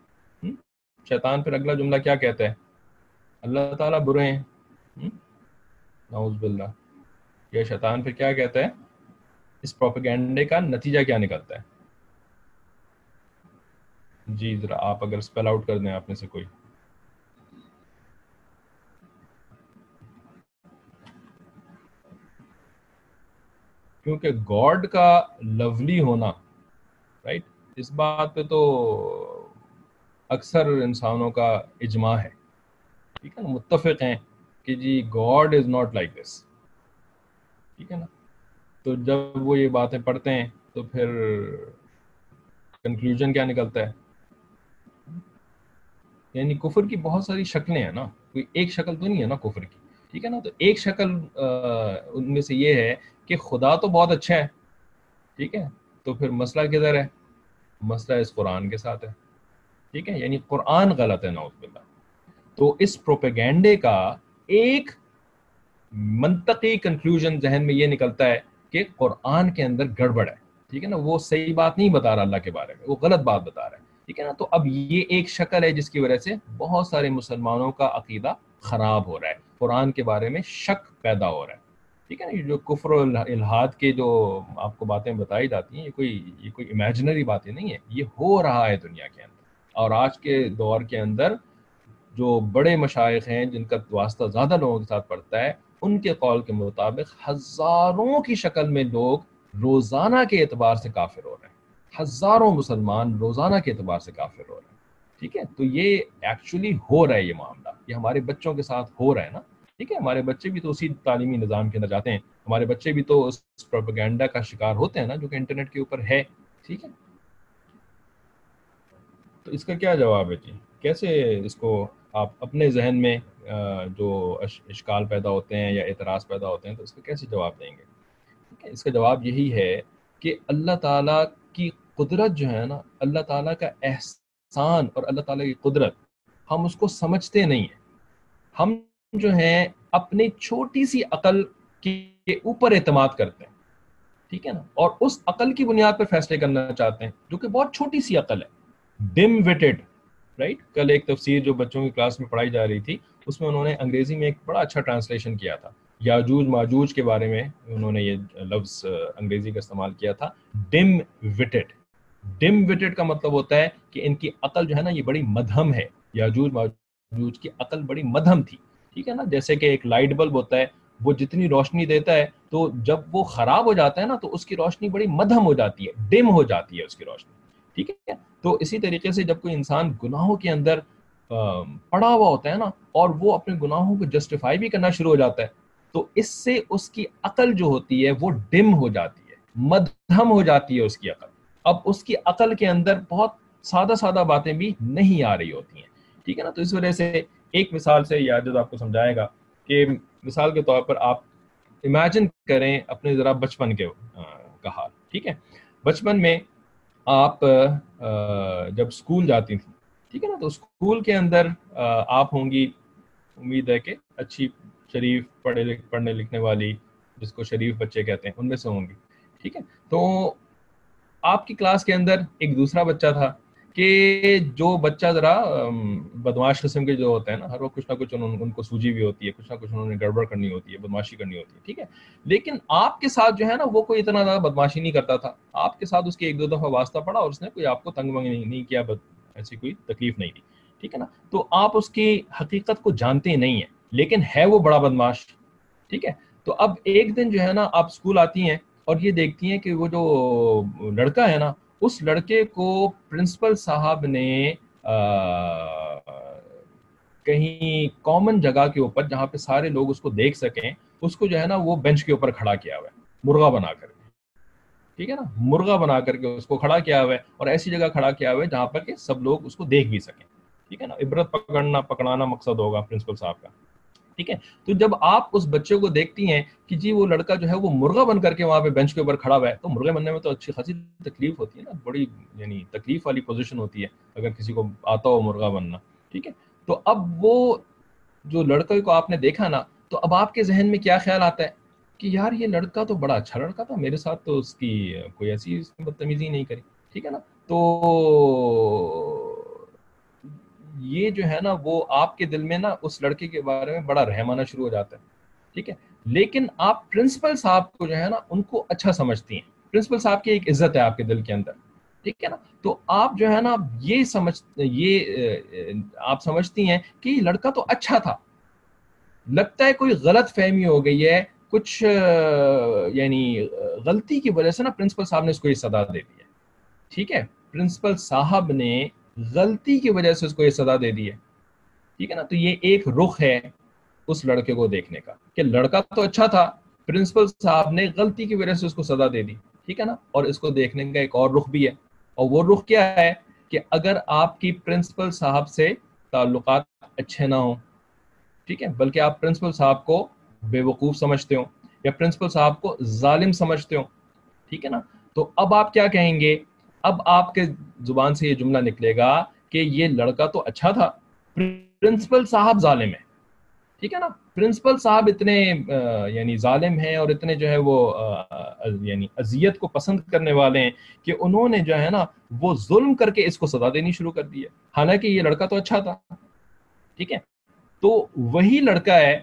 شیطان پھر اگلا جملہ کیا کہتا ہے؟ اللہ تعالیٰ برے ہیں، نعوذ باللہ. یہ شیطان پھر کیا کہتا ہے؟ اس پروپیگنڈے کا نتیجہ کیا نکلتا ہے؟ جی ذرا آپ اگر اسپیل آؤٹ کر دیں آپ میں سے کوئی. کیونکہ گاڈ کا لولی ہونا، رائٹ، اس بات پہ تو اکثر انسانوں کا اجماع ہے، ٹھیک ہے نا، متفق ہیں کہ جی God is not like this. ٹھیک ہے نا، تو جب وہ یہ باتیں پڑھتے ہیں تو پھر کنکلوژن کیا نکلتا ہے؟ یعنی کفر کی بہت ساری شکلیں ہیں نا، کوئی ایک شکل تو نہیں ہے نا کفر کی. ٹھیک ہے نا، تو ایک شکل ان میں سے یہ ہے کہ خدا تو بہت اچھا ہے. ٹھیک ہے، تو پھر مسئلہ کدھر ہے؟ مسئلہ اس قرآن کے ساتھ ہے. ٹھیک ہے، یعنی قرآن غلط ہے نعوذ باللہ. تو اس پروپیگنڈے کا ایک منطقی کنکلوژن ذہن میں یہ نکلتا ہے کہ قرآن کے اندر گڑبڑ ہے. ٹھیک ہے نا، وہ صحیح بات نہیں بتا رہا اللہ کے بارے میں، وہ غلط بات بتا رہا ہے. ٹھیک ہے نا، تو اب یہ ایک شکل ہے جس کی وجہ سے بہت سارے مسلمانوں کا عقیدہ خراب ہو رہا ہے، قرآن کے بارے میں شک پیدا ہو رہا ہے. ٹھیک ہے نا، یہ جو کفر و الحاد کے جو آپ کو باتیں بتائی جاتی ہیں یہ کوئی امیجنری باتیں نہیں ہے، یہ ہو رہا ہے دنیا کے اندر. اور آج کے دور کے اندر جو بڑے مشائخ ہیں جن کا واسطہ زیادہ لوگوں کے ساتھ پڑتا ہے، ان کے قول کے مطابق ہزاروں کی شکل میں لوگ روزانہ کے اعتبار سے کافر ہو رہے ہیں، ہزاروں مسلمان روزانہ کے اعتبار سے کافر ہو رہے ہیں. ٹھیک ہے، تو یہ ایکچولی ہو رہا ہے، یہ معاملہ یہ ہمارے بچوں کے ساتھ ہو رہا ہے نا. ٹھیک ہے، ہمارے بچے بھی تو اسی تعلیمی نظام کے اندر جاتے ہیں، ہمارے بچے بھی تو اس پروپیگنڈا کا شکار ہوتے ہیں نا جو کہ انٹرنیٹ کے اوپر ہے. ٹھیک ہے، تو اس کا کیا جواب ہے جی؟ کیسے اس کو آپ اپنے ذہن میں جو اشکال پیدا ہوتے ہیں یا اعتراض پیدا ہوتے ہیں تو اس کا کیسے جواب دیں گے؟ اس کا جواب یہی ہے کہ اللہ تعالیٰ کی قدرت جو ہے نا، اللہ تعالیٰ کا احسان اور اللہ تعالیٰ کی قدرت ہم اس کو سمجھتے نہیں ہیں. ہم جو ہیں اپنی چھوٹی سی عقل کے اوپر اعتماد کرتے ہیں. ٹھیک ہے نا، اور اس عقل کی بنیاد پر فیصلے کرنا چاہتے ہیں جو کہ بہت چھوٹی سی عقل ہے، ڈم وٹڈ، رائٹ. کل ایک تفسیر جو بچوں کی کلاس میں پڑھائی جا رہی تھی اس میں انہوں نے انگریزی میں ایک بڑا اچھا ٹرانسلیشن کیا تھا. یاجوج ماجوج کے بارے میں انہوں نے یہ لفظ انگریزی کا استعمال کیا تھا, ڈم وٹڈ. ڈم وٹڈ کا مطلب ہوتا ہے کہ ان کی عقل جو ہے نا یہ بڑی مدھم ہے. یاجوج ماجوج کی عقل بڑی مدھم تھی, ٹھیک ہے نا. جیسے کہ ایک لائٹ بلب ہوتا ہے, وہ جتنی روشنی دیتا ہے تو جب وہ خراب ہو جاتا ہے نا تو اس کی روشنی بڑی مدھم ہو جاتی ہے, ڈم ہو جاتی ہے اس کی روشنی, ٹھیک ہے. تو اسی طریقے سے جب کوئی انسان گناہوں کے اندر پڑا ہوا ہوتا ہے نا اور وہ اپنے گناہوں کو جسٹیفائی بھی کرنا شروع ہو جاتا ہے تو اس سے اس کی عقل جو ہوتی ہے وہ ڈم ہو جاتی ہے, مدھم ہو جاتی ہے اس کی عقل. اب اس کی عقل کے اندر بہت سادہ سادہ باتیں بھی نہیں آ رہی ہوتی ہیں, ٹھیک ہے نا. تو اس وجہ سے ایک مثال سے یاجد آپ کو سمجھائے گا کہ مثال کے طور پر آپ امیجن کریں اپنے ذرا بچپن کے کا حال, ٹھیک ہے. بچپن میں آپ جب اسکول جاتی تھیں, ٹھیک ہے نا, تو اسکول کے اندر آپ ہوں گی, امید ہے کہ اچھی شریف پڑھنے لکھنے والی, جس کو شریف بچے کہتے ہیں, ان میں سے ہوں گی, ٹھیک ہے. تو آپ کی کلاس کے اندر ایک دوسرا بچہ تھا کہ جو بچہ ذرا بدمعاش قسم کے جو ہوتے ہیں نا, ہر وقت کچھ نہ کچھ ان کو سوجی بھی ہوتی ہے, کچھ نہ کچھ انہوں نے گڑبڑ کرنی ہوتی ہے, بدمعاشی کرنی ہوتی ہے, ٹھیک ہے. لیکن آپ کے ساتھ جو ہے نا وہ کوئی اتنا زیادہ بدمعاشی نہیں کرتا تھا. آپ کے ساتھ اس کی ایک دو دفعہ واسطہ پڑا اور اس نے کوئی آپ کو تنگ ونگ نہیں کیا, ایسی کوئی تکلیف نہیں دی, ٹھیک ہے نا. تو آپ اس کی حقیقت کو جانتے نہیں ہیں, لیکن ہے وہ بڑا بدمعاش, ٹھیک ہے. تو اب ایک دن جو ہے نا آپ اسکول آتی ہیں اور یہ دیکھتی ہیں کہ وہ جو لڑکا ہے نا, اس لڑکے کو پرنسپل صاحب نے کہیں کامن جگہ کے اوپر جہاں پہ سارے لوگ اس کو دیکھ سکیں, اس کو جو ہے نا وہ بینچ کے اوپر کھڑا کیا ہوا ہے, مرغا بنا کر کے, ٹھیک ہے نا, مرغا بنا کر کے اس کو کھڑا کیا ہوا ہے اور ایسی جگہ کھڑا کیا ہوا ہے جہاں پر کہ سب لوگ اس کو دیکھ بھی سکیں, ٹھیک ہے نا. عبرت پکڑانا مقصد ہوگا پرنسپل صاحب کا, ٹھیک ہے. تو جب آپ اس بچے کو دیکھتی ہیں کہ جی وہ لڑکا جو ہے وہ مرغا بن کر کے وہاں پہ بینچ کے اوپر کھڑا ہوا ہے, تو مرغے بننے میں تو اچھی خاصی تکلیف ہوتی ہے نا, بڑی یعنی تکلیف والی پوزیشن ہوتی ہے اگر کسی کو آتا ہو مرغا بننا, ٹھیک ہے. تو اب وہ جو لڑکے کو آپ نے دیکھا نا, تو اب آپ کے ذہن میں کیا خیال آتا ہے کہ یار یہ لڑکا تو بڑا اچھا لڑکا تھا, میرے ساتھ تو اس کی کوئی ایسی بدتمیزی نہیں کری, ٹھیک ہے نا. تو یہ جو ہے نا وہ آپ کے دل میں نا اس لڑکے کے بارے میں بڑا رحم آنا شروع ہو جاتا ہے, ٹھیک ہے. لیکن آپ پرنسپل صاحب کو جو ہے نا ان کو اچھا سمجھتی ہیں, پرنسپل صاحب کی ایک عزت ہے آپ کے دل کے اندر, ٹھیک ہے نا. تو آپ جو ہے نا آپ سمجھتی ہیں کہ یہ لڑکا تو اچھا تھا, لگتا ہے کوئی غلط فہمی ہو گئی ہے, کچھ یعنی غلطی کی وجہ سے نا پرنسپل صاحب نے اس کو یہ سزا دے دی ہے, ٹھیک ہے. پرنسپل صاحب نے غلطی کی وجہ سے اس کو یہ سزا دے دی ہے, ٹھیک ہے نا. تو یہ ایک رخ ہے اس لڑکے کو دیکھنے کا کہ لڑکا تو اچھا تھا, پرنسپل صاحب نے غلطی کی وجہ سے اس کو سزا دے دی, ٹھیک ہے نا. اور اس کو دیکھنے کا ایک اور رخ بھی ہے, اور وہ رخ کیا ہے کہ اگر آپ کی پرنسپل صاحب سے تعلقات اچھے نہ ہوں, ٹھیک ہے, بلکہ آپ پرنسپل صاحب کو بے وقوف سمجھتے ہو یا پرنسپل صاحب کو ظالم سمجھتے ہو, ٹھیک ہے نا, تو اب آپ کیا کہیں گے, اب آپ کے زبان سے یہ جملہ نکلے گا کہ یہ لڑکا تو اچھا تھا, پرنسپل صاحب ظالم ہے, ٹھیک ہے نا. پرنسپل صاحب اتنے یعنی ظالم ہیں اور اتنے جو ہے وہ یعنی اذیت کو پسند کرنے والے ہیں کہ انہوں نے جو ہے نا وہ ظلم کر کے اس کو سزا دینی شروع کر دی ہے, حالانکہ یہ لڑکا تو اچھا تھا, ٹھیک ہے. تو وہی لڑکا ہے,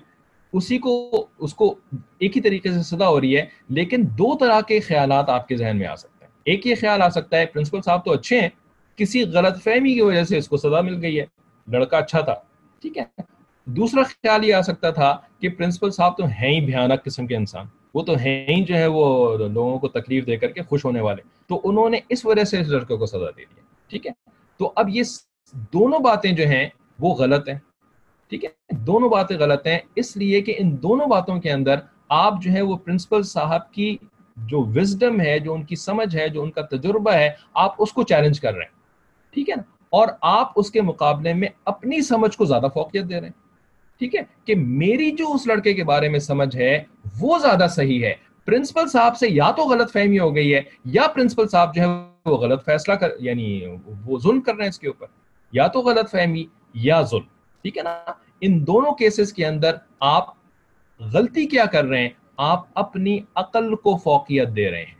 اس کو ایک ہی طریقے سے سزا ہو رہی ہے, لیکن دو طرح کے خیالات آپ کے ذہن میں آ سکتے ہیں. ایک یہ خیال آ سکتا ہے پرنسپل صاحب تو اچھے ہیں, کسی غلط فہمی کی وجہ سے اس کو سزا مل گئی ہے, لڑکا اچھا تھا, ٹھیک ہے. دوسرا خیال یہ آ سکتا تھا کہ پرنسپل صاحب تو ہیں ہی بھیانک قسم کے انسان, وہ تو ہیں ہی جو ہے وہ لوگوں کو تکلیف دے کر کے خوش ہونے والے, تو انہوں نے اس وجہ سے اس لڑکے کو سزا دے دی, ٹھیک ہے. تو اب یہ دونوں باتیں جو ہیں وہ غلط ہیں, ٹھیک ہے. دونوں باتیں غلط ہیں اس لیے کہ ان دونوں باتوں کے اندر آپ جو ہے وہ پرنسپل صاحب کی جو وزڈم ہے, جو ان کی سمجھ ہے, جو ان کا تجربہ ہے, آپ اس کو چیلنج کر رہے ہیں, ٹھیک ہے نا. اور آپ اس کے مقابلے میں اپنی سمجھ کو زیادہ فوقیت دے رہے ہیں, ٹھیک ہے, کہ میری جو اس لڑکے کے بارے میں سمجھ ہے وہ زیادہ صحیح ہے, پرنسپل صاحب سے یا تو غلط فہمی ہو گئی ہے یا پرنسپل صاحب جو ہے وہ غلط فیصلہ یعنی وہ ظلم کر رہے ہیں اس کے اوپر, یا تو غلط فہمی یا ظلم, ٹھیک ہے نا. ان دونوں کیسز کے اندر آپ غلطی کیا کر رہے ہیں, آپ اپنی عقل کو فوقیت دے رہے ہیں,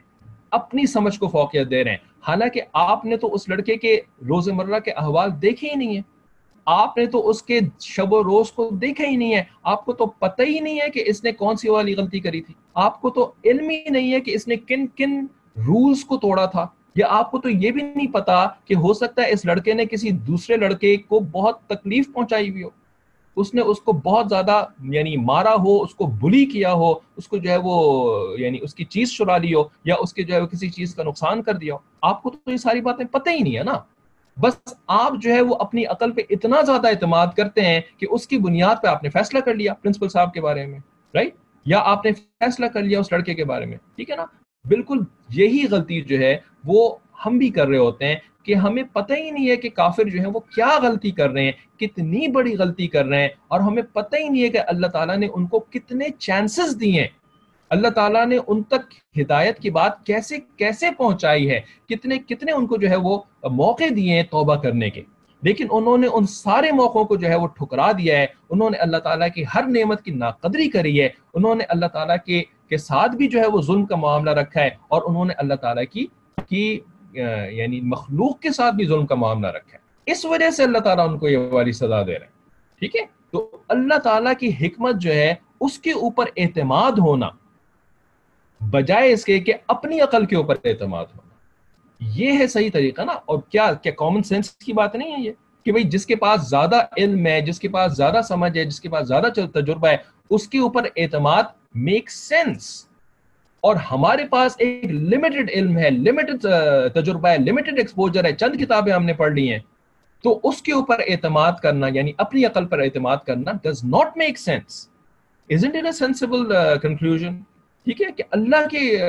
اپنی سمجھ کو فوقیت دے رہے ہیں، حالانکہ آپ نے تو اس لڑکے کے روزمرہ کے احوال دیکھے ہی نہیں ہیں، آپ نے تو اس کے شب و روز کو دیکھا ہی نہیں ہے، آپ کو تو پتہ ہی نہیں ہے کہ اس نے کون سی والی غلطی کری تھی، آپ کو تو علم ہی نہیں ہے کہ اس نے کن کن رولز کو توڑا تھا، یا آپ کو تو یہ بھی نہیں پتا کہ ہو سکتا ہے اس لڑکے نے کسی دوسرے لڑکے کو بہت تکلیف پہنچائی ہوئی ہو، اس نے اس کو بہت زیادہ یعنی مارا ہو، اس کو بلی کیا ہو، اس کو جو ہے وہ یعنی اس کی چیز چرا لی ہو، یا اس کے جو ہے وہ کسی چیز کا نقصان کر دیا ہو، آپ کو تو یہ ساری باتیں پتہ ہی نہیں ہے نا، بس آپ جو ہے وہ اپنی عقل پہ اتنا زیادہ اعتماد کرتے ہیں کہ اس کی بنیاد پہ آپ نے فیصلہ کر لیا پرنسپل صاحب کے بارے میں، رائٹ، یا آپ نے فیصلہ کر لیا اس لڑکے کے بارے میں، ٹھیک ہے نا، بالکل یہی غلطی جو ہے وہ ہم بھی کر رہے ہوتے ہیں کہ ہمیں پتہ ہی نہیں ہے کہ کافر جو ہیں وہ کیا غلطی کر رہے ہیں، کتنی بڑی غلطی کر رہے ہیں، اور ہمیں پتہ ہی نہیں ہے کہ اللہ تعالیٰ نے ان کو کتنے چانسز دیے ہیں، اللہ تعالیٰ نے ان تک ہدایت کی بات کیسے کیسے پہنچائی ہے، کتنے کتنے ان کو جو ہے وہ موقع دیے ہیں توبہ کرنے کے، لیکن انہوں نے ان سارے موقعوں کو جو ہے وہ ٹھکرا دیا ہے، انہوں نے اللہ تعالیٰ کی ہر نعمت کی ناقدری کری ہے، انہوں نے اللہ تعالیٰ کے ساتھ بھی جو ہے وہ ظلم کا معاملہ رکھا ہے، اور انہوں نے اللہ تعالیٰ کی یعنی مخلوق کے ساتھ بھی ظلم کا معاملہ رکھا ہے، اس وجہ سے اللہ تعالیٰ ان کو یہ والی سزا دے رہے ہیں، ٹھیک ہے، تو اللہ تعالیٰ کی حکمت جو ہے اس کے اوپر اعتماد ہونا بجائے اس کے کہ اپنی عقل کے اوپر اعتماد ہونا، یہ ہے صحیح طریقہ نا، اور کیا کامن سینس کی بات نہیں ہے یہ کہ بھئی جس کے پاس زیادہ علم ہے، جس کے پاس زیادہ سمجھ ہے، جس کے پاس زیادہ تجربہ ہے، اس کے اوپر اعتماد میک سینس، اور ہمارے پاس ایک لمیٹڈ علم ہے، لمیٹڈ تجربہ ہے، لمیٹڈ ایکسپوجر ہے، چند کتابیں ہم نے پڑھ لی ہیں، تو اس کے اوپر اعتماد کرنا یعنی اپنی عقل پر اعتماد کرنا does not make sense. Isn't it a sensible conclusion؟ ٹھیک ہے کہ اللہ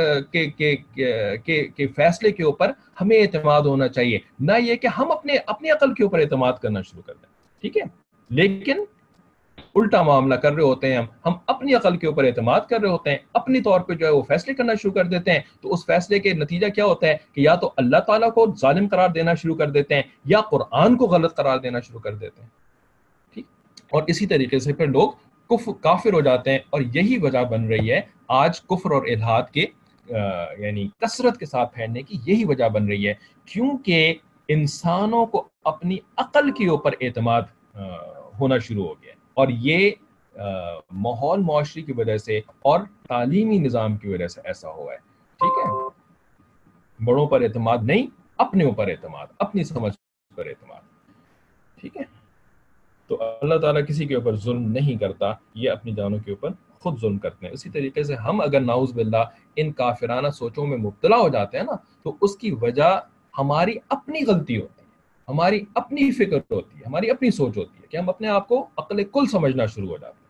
کے فیصلے کے اوپر ہمیں اعتماد ہونا چاہیے، نہ یہ کہ ہم اپنی عقل کے اوپر اعتماد کرنا شروع کر دیں، ٹھیک ہے، لیکن الٹا معاملہ کر رہے ہوتے ہیں، ہم اپنی عقل کے اوپر اعتماد کر رہے ہوتے ہیں، اپنی طور پہ جو ہے وہ فیصلے کرنا شروع کر دیتے ہیں، تو اس فیصلے کے نتیجہ کیا ہوتا ہے کہ یا تو اللہ تعالیٰ کو ظالم قرار دینا شروع کر دیتے ہیں، یا قرآن کو غلط قرار دینا شروع کر دیتے ہیں، ٹھیک، اور اسی طریقے سے پھر لوگ کافر ہو جاتے ہیں، اور یہی وجہ بن رہی ہے آج کفر اور الحاد کے یعنی کثرت کے ساتھ پھیلنے کی، یہی وجہ بن رہی ہے کیونکہ انسانوں کو اپنی عقل کے اوپر اعتماد ہونا شروع ہو گیا ہے، اور یہ ماحول معاشرے کی وجہ سے اور تعلیمی نظام کی وجہ سے ایسا ہوا ہے، ٹھیک ہے، بڑوں پر اعتماد نہیں، اپنے اوپر اعتماد، اپنی سمجھ پر اعتماد، ٹھیک ہے، تو اللہ تعالیٰ کسی کے اوپر ظلم نہیں کرتا، یہ اپنی جانوں کے اوپر خود ظلم کرتے ہیں، اسی طریقے سے ہم اگر نعوذ باللہ ان کافرانہ سوچوں میں مبتلا ہو جاتے ہیں نا، تو اس کی وجہ ہماری اپنی غلطی ہوتی ہے، ہماری اپنی فکر ہوتی ہے، ہماری اپنی سوچ ہوتی ہے کہ ہم اپنے آپ کو عقل کل سمجھنا شروع ہو جاتے ہیں،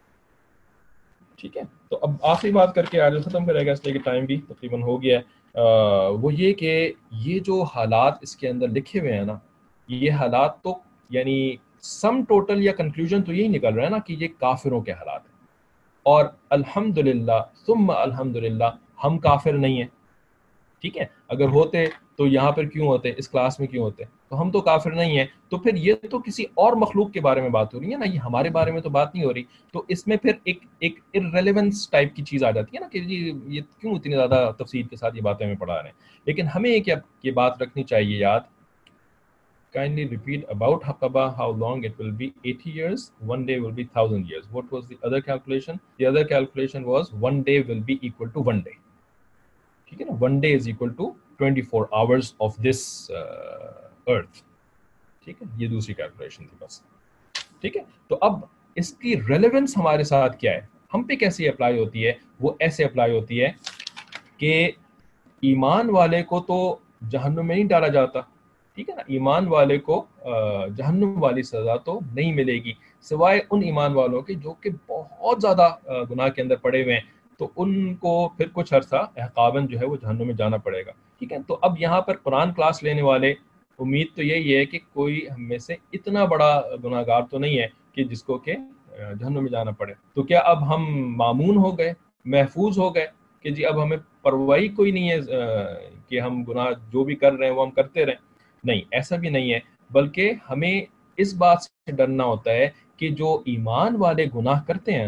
ٹھیک ہے، تو اب آخری بات کر کے آج ختم کرے گا اس لیے کہ ٹائم بھی تقریباً ہو گیا ہے، وہ یہ کہ یہ جو حالات اس کے اندر لکھے ہوئے ہیں نا، یہ حالات تو یعنی سم ٹوٹل یا کنکلوژن تو یہی نکل رہا ہے نا کہ یہ کافروں کے حالات ہیں، اور الحمدللہ ثم الحمدللہ ہم کافر نہیں ہیں، ٹھیک ہے، اگر ہوتے تو یہاں پر کیوں ہوتے، اس کلاس میں کیوں ہوتے، تو ہم تو کافر نہیں ہیں، تو پھر یہ تو کسی اور مخلوق کے بارے میں بات ہو رہی ہے نا، یہ ہمارے بارے میں تو بات نہیں ہو رہی، تو اس میں پھر ایک ارریلیونس ٹائپ کی چیز آ جاتی ہے نا کہ یہ کیوں اتنی زیادہ تفصیل کے ساتھ یہ باتیں ہمیں پڑھا رہے ہیں، لیکن ہمیں یہ بات رکھنی چاہیے یاد، kindly repeat about Haqaba how long it will be 80 years, one day will be 1000 years. What was the other calculation? The other calculation was one day will be equal to one day. ٹھیک ہے نا، one day is equal to 24 hours of this earth, ٹھیک ہے، یہ دوسری calculation تھی بس، ٹھیک ہے، تو اب اس کی ریلیونس ہمارے ساتھ کیا ہے، ہم پہ کیسے اپلائی ہوتی ہے، وہ ایسے اپلائی ہوتی ہے کہ ایمان والے کو تو جہنم میں نہیں ڈالا جاتا، ٹھیک ہے نا، ایمان والے کو جہنم والی سزا تو نہیں ملے گی، سوائے ان ایمان والوں کے جو کہ بہت زیادہ گناہ کے اندر پڑے ہوئے ہیں، تو ان کو پھر کچھ عرصہ احقاباً جو ہے وہ جہنم میں جانا پڑے گا، ٹھیک ہے، تو اب یہاں پر قرآن کلاس لینے والے امید تو یہی ہے کہ کوئی ہم میں سے اتنا بڑا گناہ گار تو نہیں ہے کہ جس کو کہ جہنم میں جانا پڑے، تو کیا اب ہم مامون ہو گئے، محفوظ ہو گئے کہ جی اب ہمیں پرواہی کوئی نہیں ہے کہ ہم گناہ جو بھی کر رہے ہیں وہ ہم کرتے رہیں، نہیں، ایسا بھی نہیں ہے، بلکہ ہمیں اس بات سے ڈرنا ہوتا ہے کہ جو ایمان والے گناہ کرتے ہیں نا،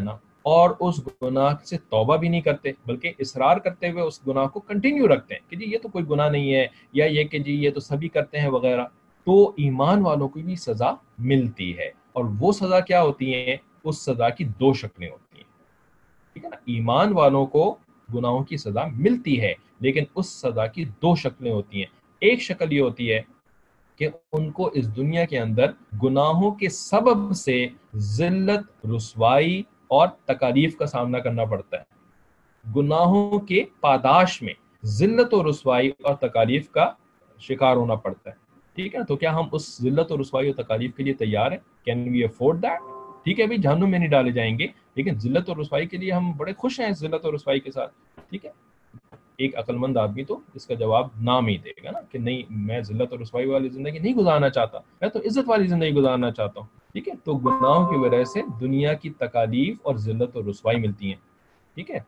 اور اس گناہ سے توبہ بھی نہیں کرتے بلکہ اصرار کرتے ہوئے اس گناہ کو کنٹینیو رکھتے ہیں کہ جی یہ تو کوئی گناہ نہیں ہے، یا یہ کہ جی یہ تو سبھی کرتے ہیں وغیرہ، تو ایمان والوں کو بھی سزا ملتی ہے۔ اور وہ سزا کیا ہوتی ہے؟ اس سزا کی دو شکلیں ہوتی ہیں، ٹھیک ہے نا؟ ایمان والوں کو گناہوں کی سزا ملتی ہے، لیکن اس سزا کی دو شکلیں ہوتی ہیں۔ ایک شکل یہ ہوتی ہے کہ ان کو اس دنیا کے اندر گناہوں کے سبب سے ذلت، رسوائی اور تکالیف کا سامنا کرنا پڑتا ہے۔ گناہوں کے پاداش میں ذلت و رسوائی اور تکالیف کا شکار ہونا پڑتا ہے، ٹھیک ہے؟ تو کیا ہم اس ذلت و رسوائی اور تکالیف کے لیے تیار ہیں؟ Can we afford that? ٹھیک ہے، ابھی جہنم میں نہیں ڈالے جائیں گے، لیکن ذلت اور رسوائی کے لیے ہم بڑے خوش ہیں اس ذلت اور رسوائی کے ساتھ، ٹھیک ہے؟ ایک عقل مند آدمی تو اس کا جواب نام ہی دے گا نا کہ نہیں، میں ذلت اور رسوائی والی زندگی نہیں گزارنا چاہتا، میں تو عزت والی زندگی گزارنا چاہتا ہوں، ٹھیک ہے؟ تو گناہوں کی وجہ سے دنیا کی تکالیف اور ذلت اور رسوائی ملتی ہیں، ٹھیک ہے؟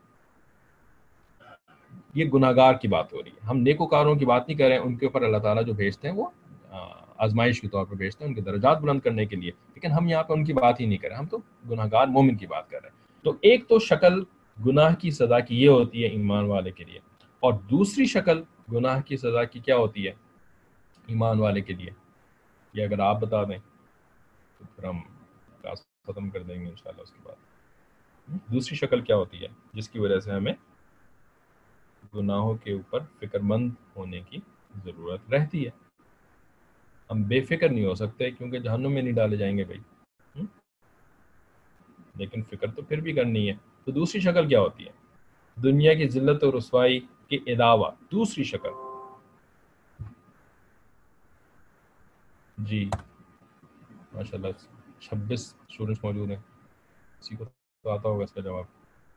یہ گناہگار کی بات ہو رہی ہے، ہم نیکوکاروں کی بات نہیں کر رہے ہیں، ان کے اوپر اللہ تعالیٰ جو بھیجتے ہیں وہ آزمائش کے طور پر بھیجتے ہیں ان کے درجات بلند کرنے کے لیے، لیکن ہم یہاں پہ ان کی بات ہی نہیں کر رہے، ہم تو گناہگار مومن کی بات کر رہے ہیں۔ تو ایک تو شکل گناہ کی سزا کی یہ ہوتی ہے ایمان والے کے لیے، اور دوسری شکل گناہ کی سزا کی کیا ہوتی ہے ایمان والے کے لیے، یہ اگر آپ بتا دیں تو پھر ہم کلاس ختم کر دیں گے انشاءاللہ اس کے بعد۔ دوسری شکل کیا ہوتی ہے جس کی وجہ سے ہمیں گناہوں کے اوپر فکر مند ہونے کی ضرورت رہتی ہے؟ ہم بے فکر نہیں ہو سکتے کیونکہ جہنم میں نہیں ڈالے جائیں گے بھائی، لیکن فکر تو پھر بھی کرنی ہے۔ تو دوسری شکل کیا ہوتی ہے؟ دنیا کی ذلت و رسوائی کے علاوہ دوسری شکل، جی ماشاءاللہ 26 اسٹوڈنٹس موجود ہیں، کسی کو تو آتا ہوگا اس کا جواب۔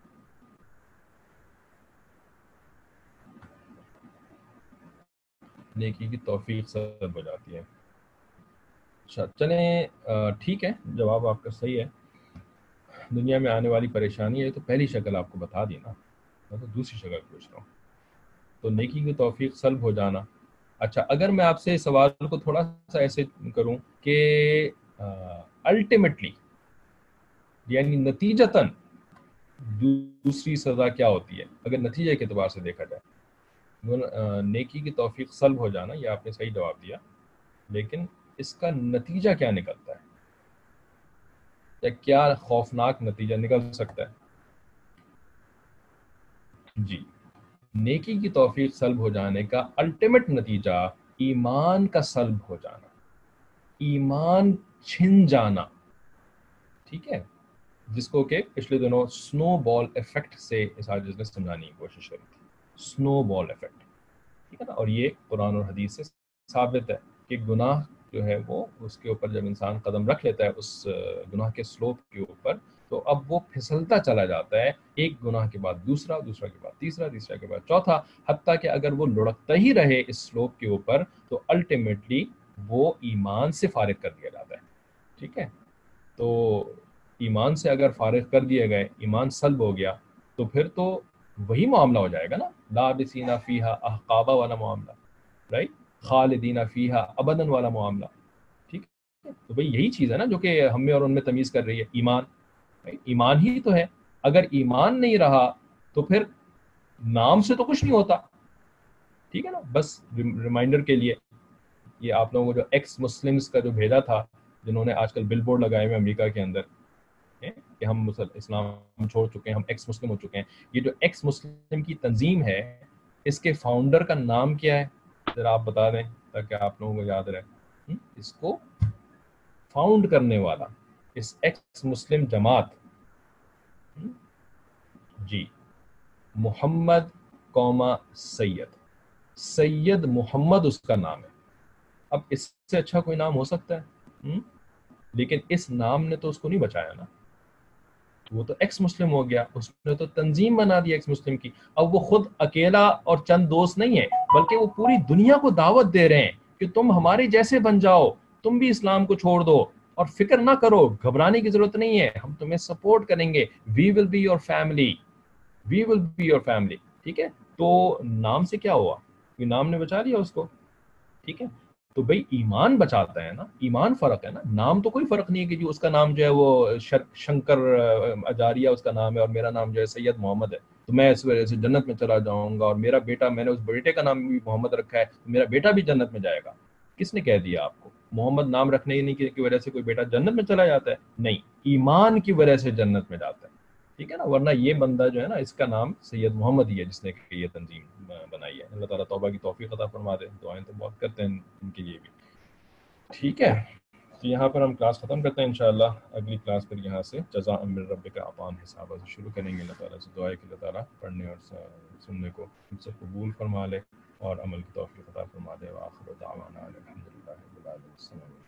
نیکی کی توفیق سبب ہو جاتی ہے، اچھا چلیں ٹھیک ہے، جواب آپ کا صحیح ہے۔ دنیا میں آنے والی پریشانی ہے تو پہلی شکل آپ کو بتا دی نا، میں تو دوسری شکل پوچھ رہا ہوں۔ تو نیکی کی توفیق سلب ہو جانا، اچھا اگر میں آپ سے اس سوال کو تھوڑا سا ایسے کروں کہ الٹیمیٹلی یعنی نتیجتاً دوسری سزا کیا ہوتی ہے اگر نتیجے کے اعتبار سے دیکھا جائے؟ نیکی کی توفیق سلب ہو جانا، یہ آپ نے صحیح جواب دیا، لیکن اس کا نتیجہ کیا نکلتا ہے، یا کیا خوفناک نتیجہ نکل سکتا ہے؟ جی، نیکی کی توفیق سلب ہو جانے کا الٹیمیٹ نتیجہ ایمان کا سلب ہو جانا، ایمان چھن جانا، ٹھیک ہے؟ جس کو کہ پچھلے دنوں سنو بال ایفیکٹ سے اس حاجز نے سمجھانے کی کوشش کری تھی، سنو بال ایفیکٹ، ٹھیک ہے نا؟ اور یہ قرآن اور حدیث سے ثابت ہے کہ گناہ جو ہے وہ اس کے اوپر جب انسان قدم رکھ لیتا ہے اس گناہ کے سلوپ کے اوپر، تو اب وہ پھسلتا چلا جاتا ہے، ایک گناہ کے بعد دوسرا، دوسرا کے بعد تیسرا، تیسرا کے بعد چوتھا، حتیٰ کہ اگر وہ لڑکتا ہی رہے اس سلوپ کے اوپر تو الٹیمیٹلی وہ ایمان سے فارغ کر دیا جاتا ہے، ٹھیک ہے؟ تو ایمان سے اگر فارغ کر دیے گئے، ایمان سلب ہو گیا، تو پھر تو وہی معاملہ ہو جائے گا نا، لابسین فیہا احقابا والا معاملہ، رائٹ؟ خالدین فیہا ابداً والا معاملہ، ٹھیک ہے؟ تو بھئی یہی چیز ہے نا جو کہ ہم میں اور ان میں تمیز کر رہی ہے، ایمان، right؟ ایمان ہی تو ہے، اگر ایمان نہیں رہا تو پھر نام سے تو کچھ نہیں ہوتا، ٹھیک ہے نا؟ بس ریمائنڈر کے لیے، یہ آپ لوگوں کو جو ایکس مسلمز کا جو بھیجا تھا، جنہوں نے آج کل بل بورڈ لگائے ہوئے امریکہ کے اندر کہ ہم اسلام چھوڑ چکے ہیں، ہم ایکس مسلم ہو چکے ہیں، یہ جو ایکس مسلم کی تنظیم ہے اس کے فاؤنڈر کا نام کیا ہے ذرا آپ بتا دیں تاکہ آپ لوگوں کو یاد رہے؟ اس کو فاؤنڈ کرنے والا، اس ایکس مسلم جماعت، جی محمد قوما سید، سید محمد اس کا نام ہے۔ اب اس سے اچھا کوئی نام ہو سکتا ہے؟ لیکن اس نام نے تو اس کو نہیں بچایا نا، وہ تو ایکس مسلم ہو گیا، اس نے تو تنظیم بنا دی ایکس مسلم کی۔ اب وہ خود اکیلا اور چند دوست نہیں ہیں، بلکہ وہ پوری دنیا کو دعوت دے رہے ہیں کہ تم ہمارے جیسے بن جاؤ، تم بھی اسلام کو چھوڑ دو، اور فکر نہ کرو، گھبرانے کی ضرورت نہیں ہے، ہم تمہیں سپورٹ کریں گے، we will be your family, we will be your family, ٹھیک ہے؟ تو نام سے کیا ہوا؟ یہ نام نے بچا لیا اس کو، ٹھیک ہے؟ تو بھئی ایمان بچاتا ہے نا، ایمان فرق ہے نا، نام تو کوئی فرق نہیں ہے کہ جی اس کا نام جو ہے وہ شنکر اجاریہ اس کا نام ہے اور میرا نام جو ہے سید محمد ہے، تو میں اس وجہ سے جنت میں چلا جاؤں گا، اور میرا بیٹا، میں نے اس بیٹے کا نام بھی محمد رکھا ہے تو میرا بیٹا بھی جنت میں جائے گا۔ کس نے کہہ دیا آپ کو؟ محمد نام رکھنے ہی نہیں کی وجہ سے کوئی بیٹا جنت میں چلا جاتا ہے؟ نہیں، ایمان کی وجہ سے جنت میں جاتا ہے، ٹھیک ہے نا، ورنہ یہ بندہ جو ہے نا اس کا نام سید محمد ہی ہے جس نے یہ تنظیم بنائی ہے۔ اللہ تعالیٰ توبہ کی توفیق عطا فرما دے، دعائیں تو بہت کرتے ہیں ان کے لیے بھی، ٹھیک ہے۔ تو یہاں پر ہم کلاس ختم کرتے ہیں انشاءاللہ، اگلی کلاس پر یہاں سے جزاء من ربک عطاء حسابہ سے شروع کریں گے۔ اللہ تعالیٰ سے دعا ہے کہ اللہ تعالیٰ پڑھنے اور سننے کو ہم سے قبول فرما لے اور عمل کی توفیق عطا فرما دے۔ وآخر دعوانا الحمدللہ رب العالمین۔